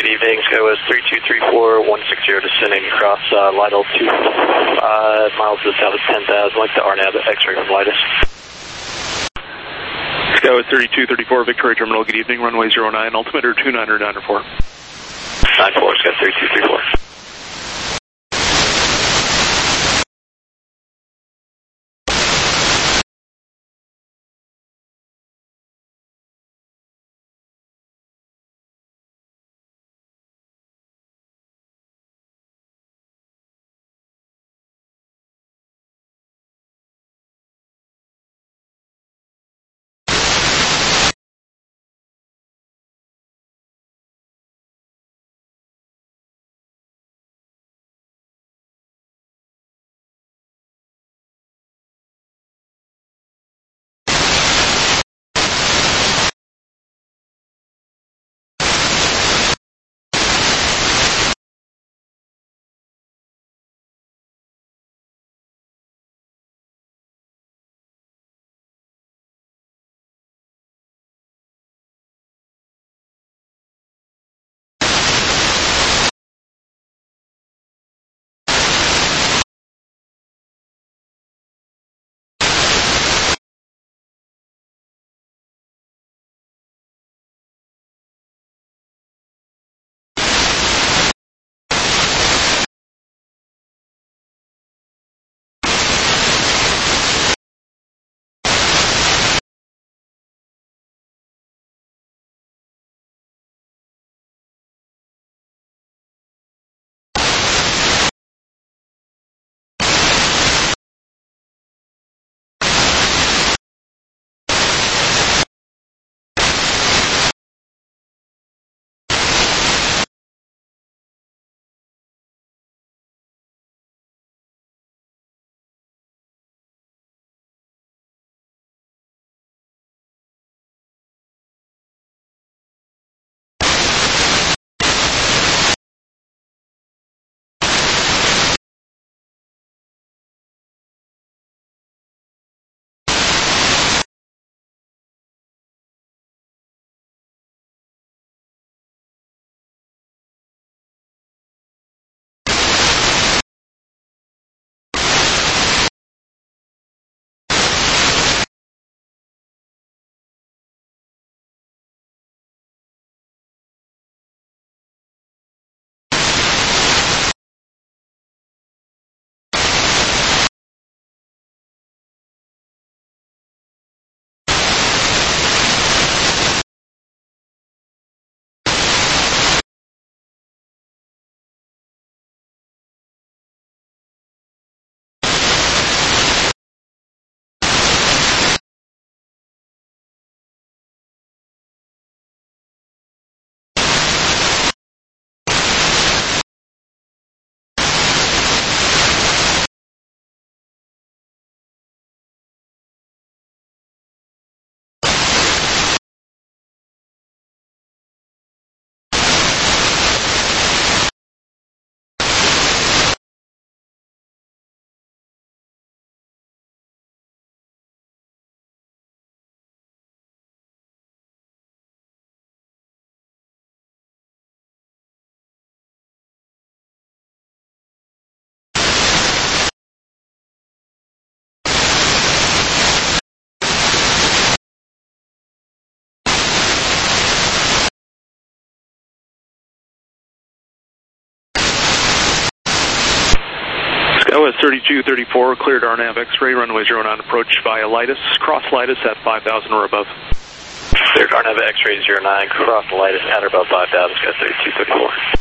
good evening. Skywest three two three four one six zero descending across uh, Lytle two five miles to the south of ten thousand, like the R N A V X-ray from Lytus. Skywest thirty-two thirty-four, Victoria Terminal, good evening, runway zero nine, altimeter two niner niner four. nine four, Skywest thirty-two thirty-four. Skywest thirty-two thirty-four, cleared R N A V X-ray, runway zero nine approach via Lytus, cross Lytus at five thousand or above. Cleared R N A V X-ray zero nine, cross Lytus at or above five thousand, Skywest thirty-two thirty-four.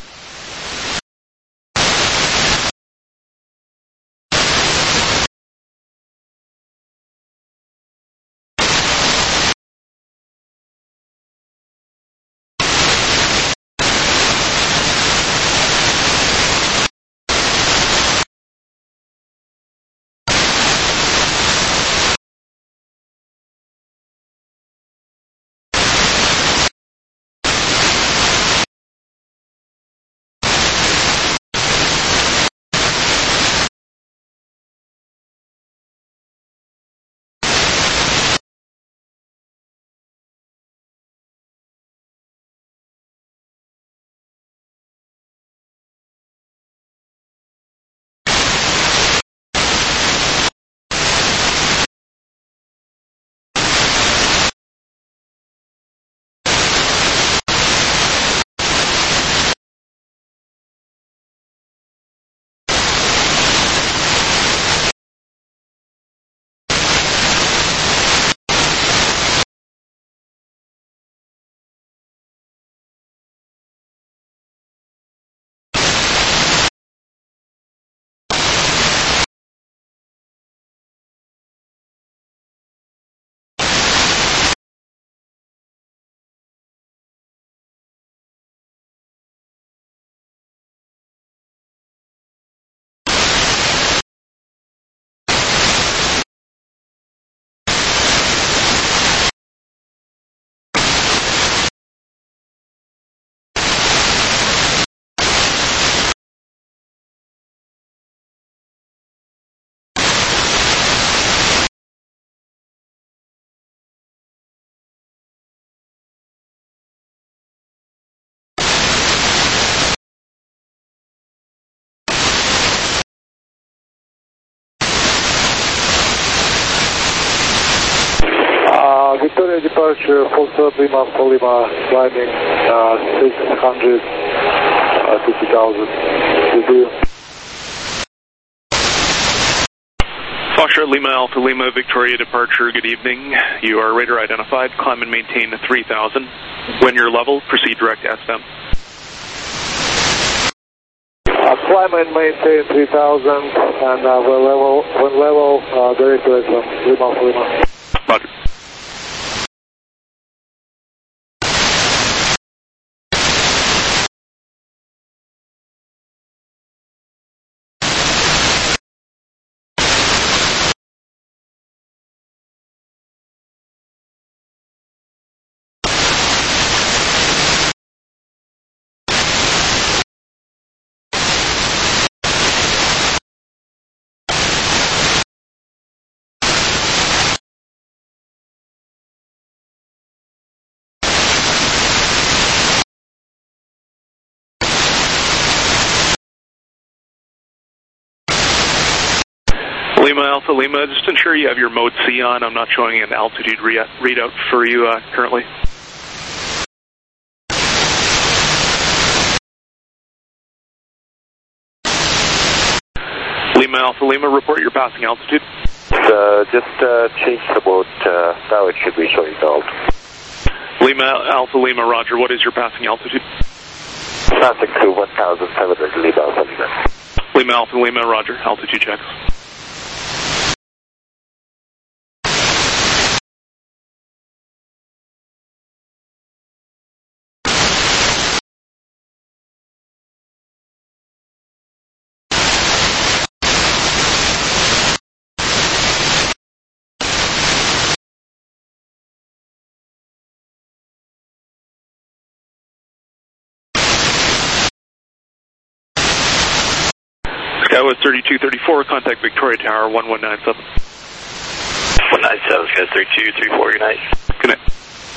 Victoria departure, Foxtrot Lima, Lima, climbing uh, six hundred fifty thousand. Foxtrot Lima, Alpha Lima, Victoria departure, good evening. You are radar identified, climb and maintain three thousand. When you're level, proceed direct S M. Uh, climb and maintain three thousand, and uh, when level, when level, uh, direct to S M, Lima, Lima. Roger. Lima, Alpha Lima, just ensure you have your mode C on. I'm not showing an altitude re readout for you uh, currently. Lima, Alpha Lima, report your passing altitude. Uh, just uh, change the mode. Uh, now it should be showing the alt. Lima, Alpha Lima, roger. What is your passing altitude? Passing to one thousand seven hundred Lima, Alpha Lima. Lima, Alpha Lima, roger. Altitude checks. Skywest thirty-two thirty-four, contact Victoria Tower one one nine seven. one nine seven, Skywest thirty-two thirty-four, good night. Good night.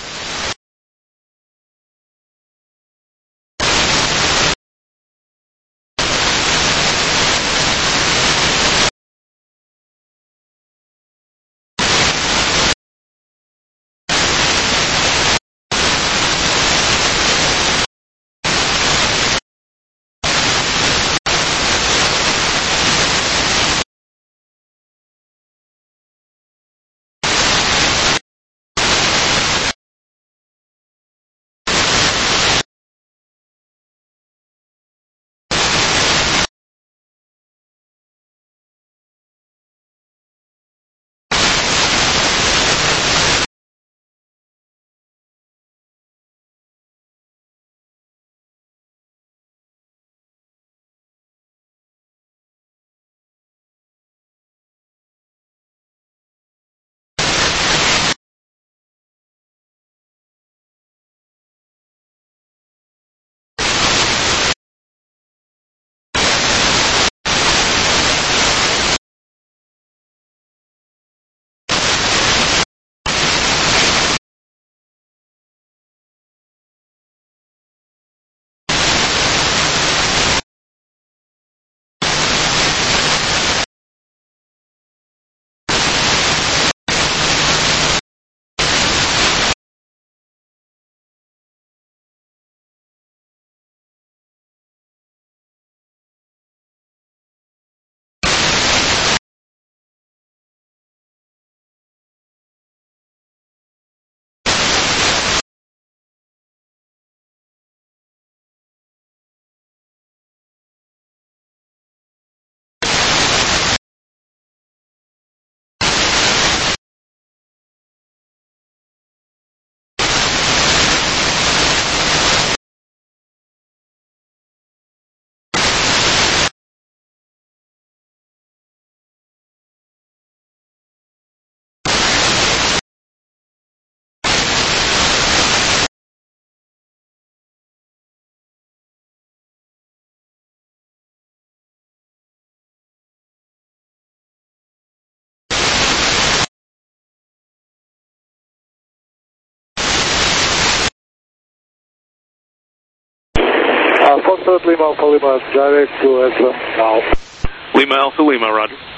Uh, Foxtrot Lima, Alpha Lima, direct to S M now. Lima, Alpha Lima, roger.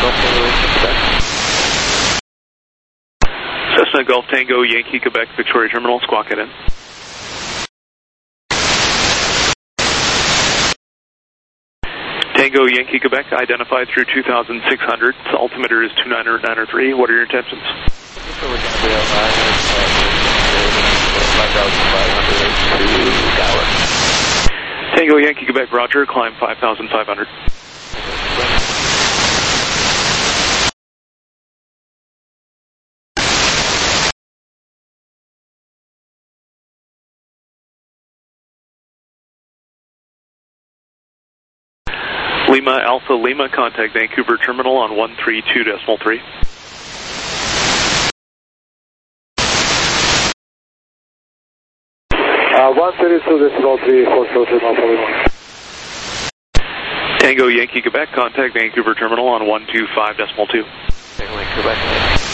Cessna Golf Tango, Yankee, Quebec, Victoria Terminal, squawk it in. Tango, Yankee, Quebec, identified through two thousand six hundred. Altimeter is two nine nine three. What are your intentions? Tango, Yankee, Quebec, roger, climb five thousand five hundred. Lima Alpha Lima, contact Vancouver Terminal on one three two decimal three. Uh, one thirty-two decimal three, four two Lima Alpha Lima. Tango Yankee Quebec, contact Vancouver Terminal on one two five decimal two. Tango Yankee Quebec.